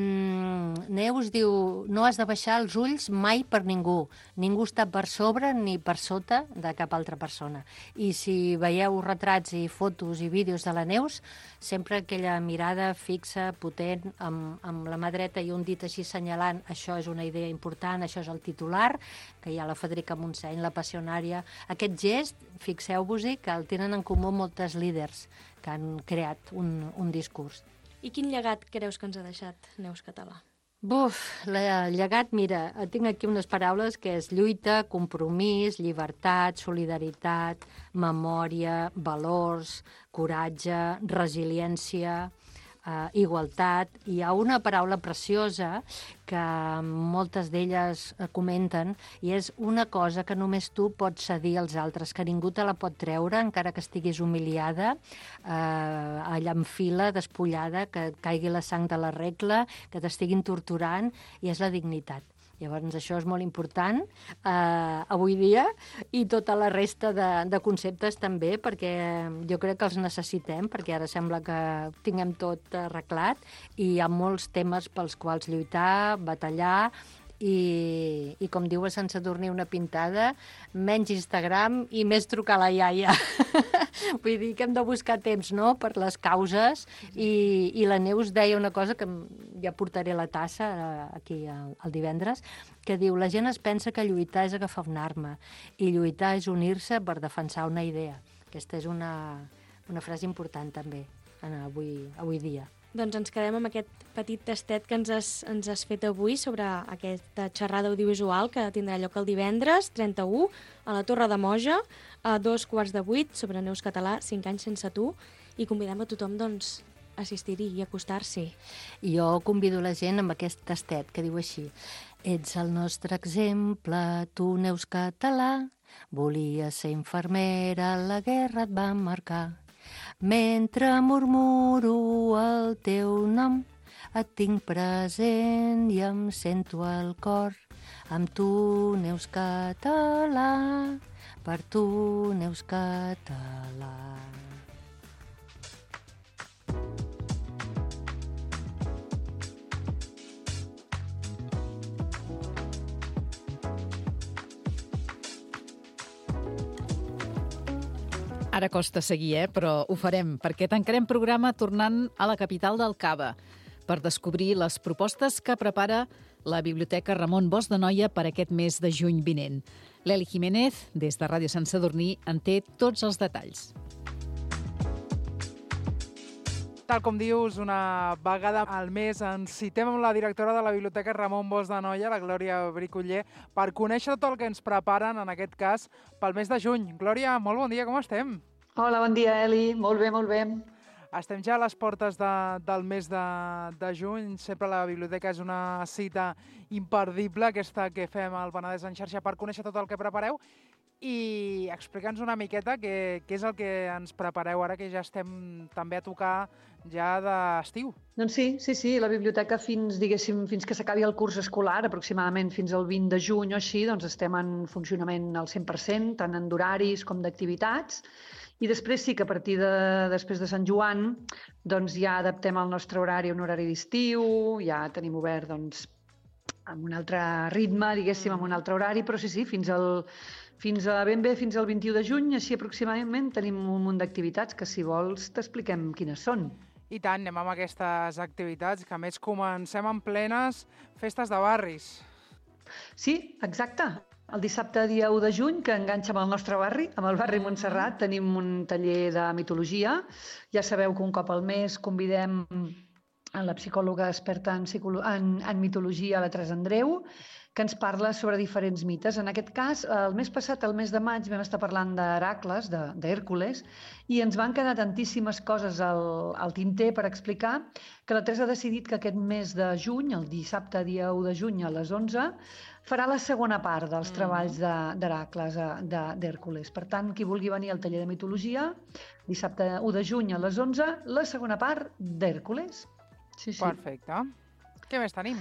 [SPEAKER 12] mm, Neus, diu, no has de baixar els ulls mai per ningú. Ningú està per sobre ni per sota de cap altra persona. I si veieu retrats i fotos i vídeos de la Neus, sempre aquella mirada fixa, potent, amb, amb la mà dreta i un dit així senyalant, això és una idea important, això és el titular, que hi ha la Federica Montseny, la passionària. Aquest gest, fixeu-vos-hi, que el tenen en comú moltes líders que han creat un, un discurs.
[SPEAKER 11] I quin llegat creus que ens ha deixat Neus Català?
[SPEAKER 12] Buf, el llegat, mira, tinc aquí unes paraules que és lluita, compromís, llibertat, solidaritat, memòria, valors, coratge, resiliència, eh, igualtat. Hi ha una paraula preciosa que moltes d'elles comenten i és una cosa que només tu pots cedir als altres, que ningú te la pot treure, encara que estiguis humiliada, eh, allà en fila, despullada, que caigui la sang de la regla, que t'estiguin torturant, i és la dignitat. Llavors, això és molt important eh, avui dia, i tota la resta de, de conceptes també, perquè jo crec que els necessitem, perquè ara sembla que tinguem tot arreglat i hi ha molts temes pels quals lluitar, batallar, i, i com diu a Sant Sadurní una pintada, menys Instagram i més trucar a la iaia. Vull dir que hem de buscar temps, no?, per les causes, i, i la Neus deia una cosa que ja portaré la tassa aquí el, el divendres, que diu: la gent es pensa que lluitar és agafar una arma i lluitar és unir-se per defensar una idea. Aquesta és una, una frase important també avui, avui dia.
[SPEAKER 11] Doncs ens quedem amb aquest petit tastet que ens has, ens has fet avui sobre aquesta xerrada audiovisual que tindrà lloc el divendres trenta-u a la Torre de Moja, a dos quarts de vuit, sobre Neus Català, cinc anys sense tu, i convidem a tothom doncs, a assistir-hi i acostar-s'hi.
[SPEAKER 12] Jo convido la gent amb aquest tastet que diu així: ets el nostre exemple, tu, Neus Català, volies ser infermera, la guerra et va marcar. Mentre murmuro el teu nom, et tinc present i em sento al cor. Amb tu, Neus Català, per tu, Neus Català.
[SPEAKER 3] Ara costa seguir, eh? Però ho farem, perquè tancarem programa tornant a la capital del Cava per descobrir les propostes que prepara la Biblioteca Ramon Bosch d'Anoia per aquest mes de juny vinent. L'Eli Jiménez, des de Ràdio Sant Sadurní, en té tots els detalls.
[SPEAKER 13] Tal com dius, una vegada al mes ens citem amb la directora de la Biblioteca Ramon Bosch d'Anoia, la Glòria Bricoller, per conèixer tot el que ens preparen, en aquest cas, pel mes de juny. Glòria, molt bon dia, com estem?
[SPEAKER 14] Hola, bon dia, Eli. Molt bé, molt bé.
[SPEAKER 13] Estem ja a les portes de, del mes de, de juny. Sempre la biblioteca és una cita imperdible, aquesta que fem al Penedès en xarxa, per conèixer tot el que prepareu. I explica'ns una miqueta què, què és el que ens prepareu ara, que ja estem també a tocar ja d'estiu.
[SPEAKER 14] Doncs sí, sí, sí, la biblioteca fins, diguéssim, fins que s'acabi el curs escolar, aproximadament fins al vint de juny o així, doncs estem en funcionament al cent per cent, tant en d'horaris com d'activitats. I després sí que a partir de després de Sant Joan doncs ja adaptem el nostre horari a un horari d'estiu, ja tenim obert doncs, amb un altre ritme, diguéssim, amb un altre horari, però sí, sí, fins al Fins a ben bé, fins al vint-i-u de juny, així aproximadament, tenim un munt d'activitats que, si vols, t'expliquem quines són.
[SPEAKER 13] I tant, anem amb aquestes activitats, que a més comencem en plenes festes de barris.
[SPEAKER 14] Sí, exacte. El dissabte, dia u de juny, que enganxa amb el nostre barri, amb el barri Montserrat, tenim un taller de mitologia. Ja sabeu que un cop al mes convidem a la psicòloga experta en, psicolo... en, en mitologia, la Teresa Andreu, que ens parla sobre diferents mites. En aquest cas, el mes passat, el mes de maig, vam estar parlant d'Heracles, d'Hèrcules, i ens van quedar tantíssimes coses al, al tinter per explicar que la Teresa ha decidit que aquest mes de juny, el dissabte, dia u de juny, a les onze, farà la segona part dels mm. treballs d'Heracles, de, d'Hèrcules. Per tant, qui vulgui venir al taller de mitologia, dissabte u de juny a les onze, la segona part d'Hèrcules. Sí, sí.
[SPEAKER 13] Perfecte. Què més tenim?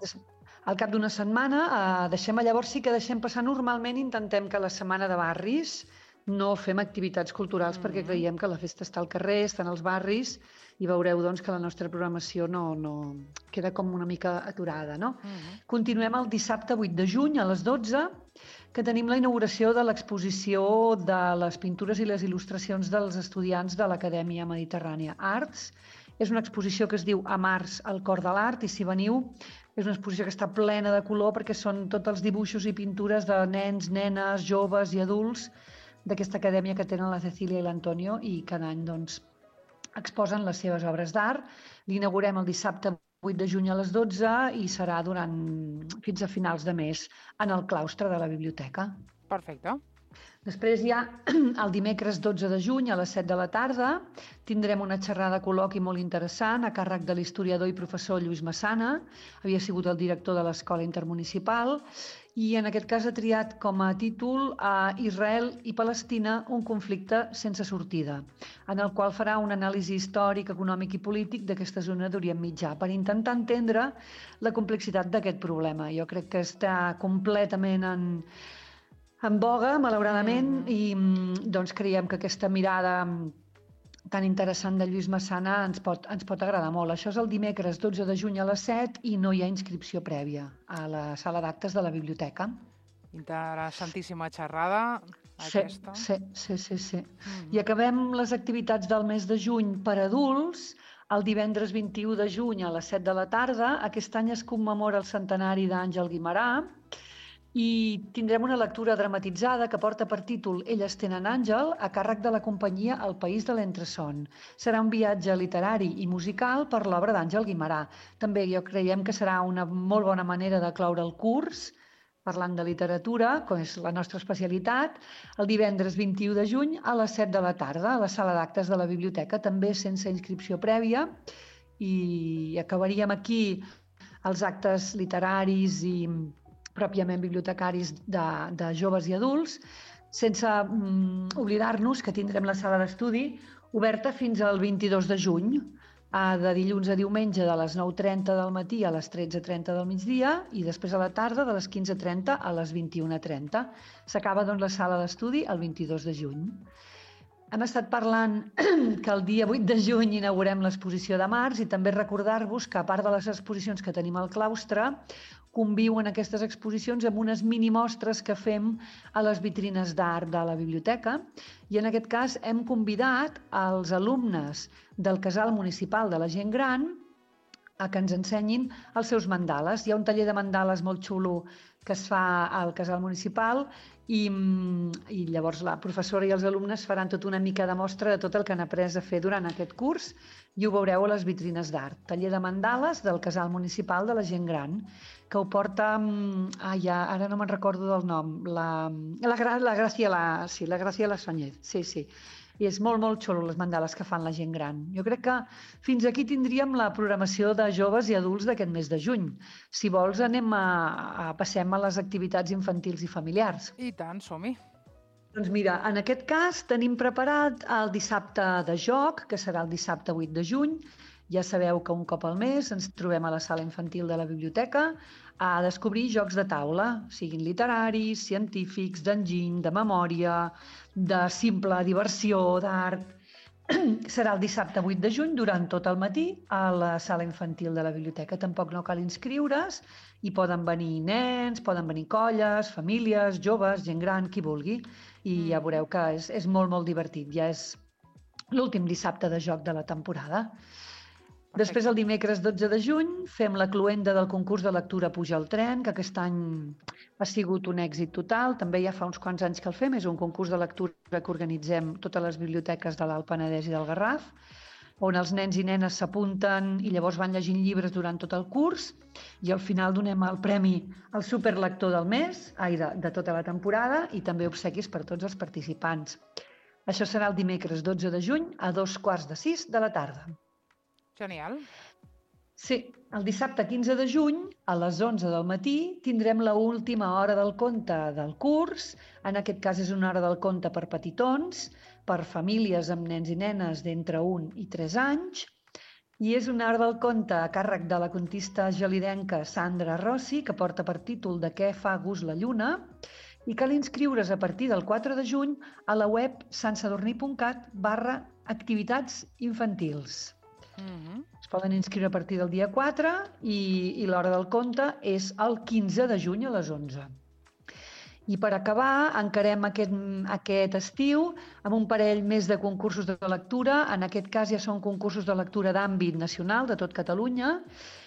[SPEAKER 14] Al cap d'una setmana, eh, deixem, llavors sí que deixem passar, normalment intentem que la setmana de barris no fem activitats culturals mm-hmm. perquè creiem que la festa està al carrer, està en els barris, i veureu doncs, que la nostra programació no, no queda com una mica aturada. No? Mm-hmm. Continuem el dissabte vuit de juny a les dotze, que tenim la inauguració de l'exposició de les pintures i les il·lustracions dels estudiants de l'Acadèmia Mediterrània Arts. És una exposició que es diu A Mars, al cor de l'art, i si veniu, és una exposició que està plena de color perquè són tots els dibuixos i pintures de nens, nenes, joves i adults d'aquesta acadèmia que tenen la Cecília i l'Antonio, i cada any doncs, exposen les seves obres d'art. L'inaugurem el dissabte vuit de juny a les dotze i serà durant fins a finals de mes en el claustre de la biblioteca.
[SPEAKER 13] Perfecte.
[SPEAKER 14] Després ja el dimecres dotze de juny a les set de la tarda tindrem una xerrada col·loqui molt interessant a càrrec de l'historiador i professor Lluís Massana, havia sigut el director de l'Escola Intermunicipal, i en aquest cas ha triat com a títol a Israel i Palestina, un conflicte sense sortida, en el qual farà un anàlisi històric, econòmic i polític d'aquesta zona d'Orient Mitjà, per intentar entendre la complexitat d'aquest problema. Jo crec que està completament en, en boga, malauradament, i doncs creiem que aquesta mirada tan interessant de Lluís Massana ens pot, ens pot agradar molt. Això és el dimecres dotze de juny a les set i no hi ha inscripció prèvia a la sala d'actes de la biblioteca.
[SPEAKER 13] Interessantíssima xerrada, aquesta.
[SPEAKER 14] Sí, sí, sí. sí. Mm-hmm. I acabem les activitats del mes de juny per adults el divendres vint-i-u de juny a les set de la tarda. Aquest any es commemora el centenari d'Àngel Guimerà i tindrem una lectura dramatitzada que porta per títol Elles tenen àngel, a càrrec de la companyia El País de l'Entreson. Serà un viatge literari i musical per l'obra d'Àngel Guimerà. També jo creiem que serà una molt bona manera de cloure el curs, parlant de literatura, com és la nostra especialitat, el divendres vint-i-u de juny a les set de la tarda, a la sala d'actes de la biblioteca, també sense inscripció prèvia, i acabaríem aquí els actes literaris i pròpiament bibliotecaris de, de joves i adults, sense mm, oblidar-nos que tindrem la sala d'estudi oberta fins al vint-i-dos de juny, de dilluns a diumenge de les nou trenta del matí a les tretze trenta del migdia i després a la tarda de les quinze trenta a les vint-i-una trenta. S'acaba doncs la sala d'estudi el vint-i-dos de juny. Hem estat parlant que el dia vuit de juny inaugurem l'exposició de març i també recordar-vos que a part de les exposicions que tenim al claustre, conviuen aquestes exposicions amb unes minimostres que fem a les vitrines d'art de la biblioteca i en aquest cas hem convidat els alumnes del Casal Municipal de la Gent Gran a que ens ensenyin els seus mandales. Hi ha un taller de mandales molt xulo que es fa al Casal Municipal i, i llavors la professora i els alumnes faran tota una mica de mostra de tot el que han après a fer durant aquest curs i ho veureu a les vitrines d'art. Taller de mandales del Casal Municipal de la Gent Gran, que ho porta... Ah, ja, ara no me'n recordo del nom. La, la, la Graciela, sí, la Graciela Soñez, sí, sí. I és molt, molt xulo les mandales que fan la gent gran. Jo crec que fins aquí tindríem la programació de joves i adults d'aquest mes de juny. Si vols, anem a, a passem a les activitats infantils i familiars.
[SPEAKER 13] I tant, som-hi.
[SPEAKER 14] Doncs mira, en aquest cas tenim preparat el dissabte de joc, que serà el dissabte vuit de juny. Ja sabeu que un cop al mes ens trobem a la sala infantil de la biblioteca a descobrir jocs de taula, siguin literaris, científics, d'enginy, de memòria, de simple diversió, d'art. Serà el dissabte vuit de juny durant tot el matí a la sala infantil de la biblioteca. Tampoc no cal inscriure's i poden venir nens, poden venir colles, famílies, joves, gent gran, qui vulgui. I ja veureu que és, és molt, molt divertit. Ja és l'últim dissabte de joc de la temporada. Després, el dimecres dotze de juny, fem la cloenda del concurs de lectura Puja al tren, que aquest any ha sigut un èxit total. També ja fa uns quants anys que el fem. És un concurs de lectura que organitzem totes les biblioteques de l'Alt Penedès i del Garraf, on els nens i nenes s'apunten i llavors van llegint llibres durant tot el curs i al final donem el premi al superlector del mes, ai, de, de tota la temporada, i també obsequis per tots els participants. Això serà el dimecres dotze de juny a dos quarts de sis de la tarda.
[SPEAKER 13] Genial.
[SPEAKER 14] Sí, el dissabte quinze de juny, a les onze del matí, tindrem l'última hora del conte del curs. En aquest cas és una hora del conte per petitons, per famílies amb nens i nenes d'entre un i tres anys. I és una hora del conte a càrrec de la contista gelidenca Sandra Rossi, que porta per títol De què fa gust la lluna, i cal inscriure's a partir del quatre de juny a la web sansadorní.cat barra activitats infantils.
[SPEAKER 13] Mm-hmm.
[SPEAKER 14] Es poden inscriure a partir del dia quatre i, i l'hora del conte és el quinze de juny a les onze. I per acabar, encarem aquest, aquest estiu amb un parell més de concursos de lectura. En aquest cas ja són concursos de lectura d'àmbit nacional de tot Catalunya.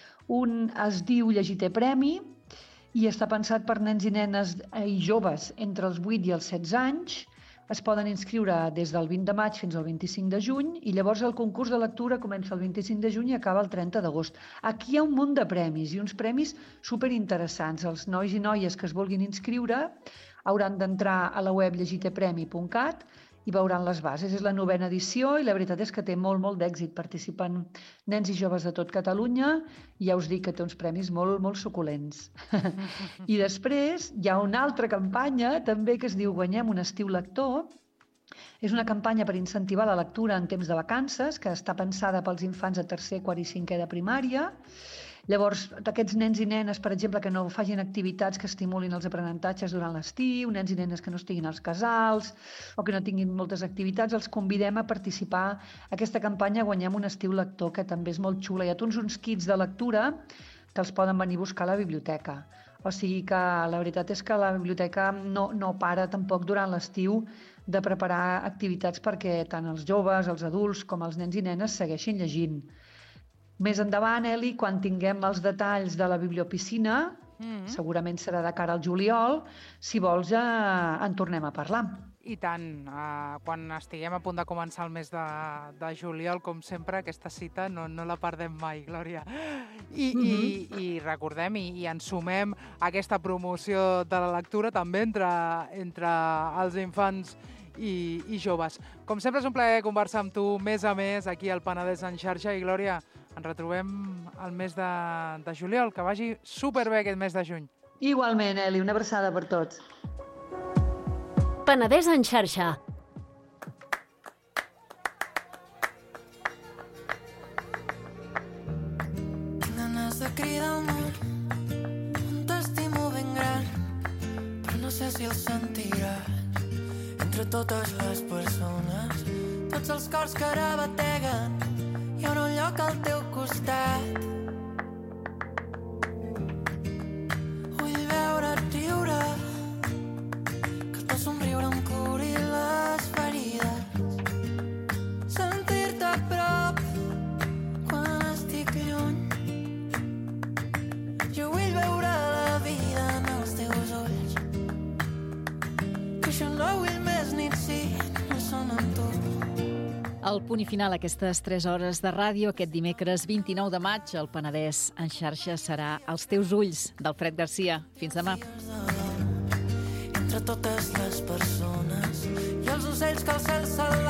[SPEAKER 14] Un es diu Llegiter Premi i està pensat per nens i nenes i joves entre els vuit i els setze anys. Es poden inscriure des del vint de maig fins al vint-i-cinc de juny i llavors el concurs de lectura comença el vint-i-cinc de juny i acaba el trenta d'agost. Aquí hi ha un munt de premis i uns premis superinteressants. Els nois i noies que es vulguin inscriure hauran d'entrar a la web llegitepremi punt cat i veuran les bases. És la novena edició i la veritat és que té molt, molt d'èxit. Participen nens i joves de tot Catalunya i ja us dic que té uns premis molt, molt suculents. I després hi ha una altra campanya també que es diu Guanyem un estiu lector. És una campanya per incentivar la lectura en temps de vacances que està pensada pels infants de tercer, quart i cinquè de primària. Llavors, aquests nens i nenes, per exemple, que no facin activitats que estimulin els aprenentatges durant l'estiu, nens i nenes que no estiguin als casals o que no tinguin moltes activitats, els convidem a participar a aquesta campanya Guanyem un estiu lector, que també és molt xula. Hi ha tots uns kits de lectura que els poden venir a buscar a la biblioteca. O sigui que la veritat és que la biblioteca no, no para tampoc durant l'estiu de preparar activitats perquè tant els joves, els adults com els nens i nenes segueixin llegint. Més endavant, Eli, quan tinguem els detalls de la bibliopiscina, mm-hmm. segurament serà de cara al juliol, si vols ja en tornem a parlar.
[SPEAKER 13] I tant, uh, quan estiguem a punt de començar el mes de, de juliol, com sempre, aquesta cita no, no la perdem mai, Glòria. I, mm-hmm. i, i recordem i, i ens sumem a aquesta promoció de la lectura també entre, entre els infants i, i joves. Com sempre és un plaer conversar amb tu més a més aquí al Penedès en xarxa i, Glòria, ens retrobem al mes de, de juliol. Que vagi superbé aquest mes de juny.
[SPEAKER 14] Igualment, Eli, una abraçada per tots.
[SPEAKER 15] Penedès en xarxa.
[SPEAKER 16] Ganes de cridar al món, t'estimo ben gran, però no sé si el sentiràs. Entre totes les persones, tots els cors que ara bateguen, hi ha un lloc al teu costat. Vull veure't riure, que et pot somriure amb curi les ferides, sentir-te a prop quan estic lluny. Jo vull veure la vida en els teus ulls, que jo no vull més nit si no són amb tu.
[SPEAKER 3] El punt i final a aquestes tres hores de ràdio aquest dimecres vint-i-nou de maig. El Penedès en xarxa serà Els teus ulls, d'Alfred Garcia. Fins demà.
[SPEAKER 16] Entre totes les persones i els ocells que al cel salven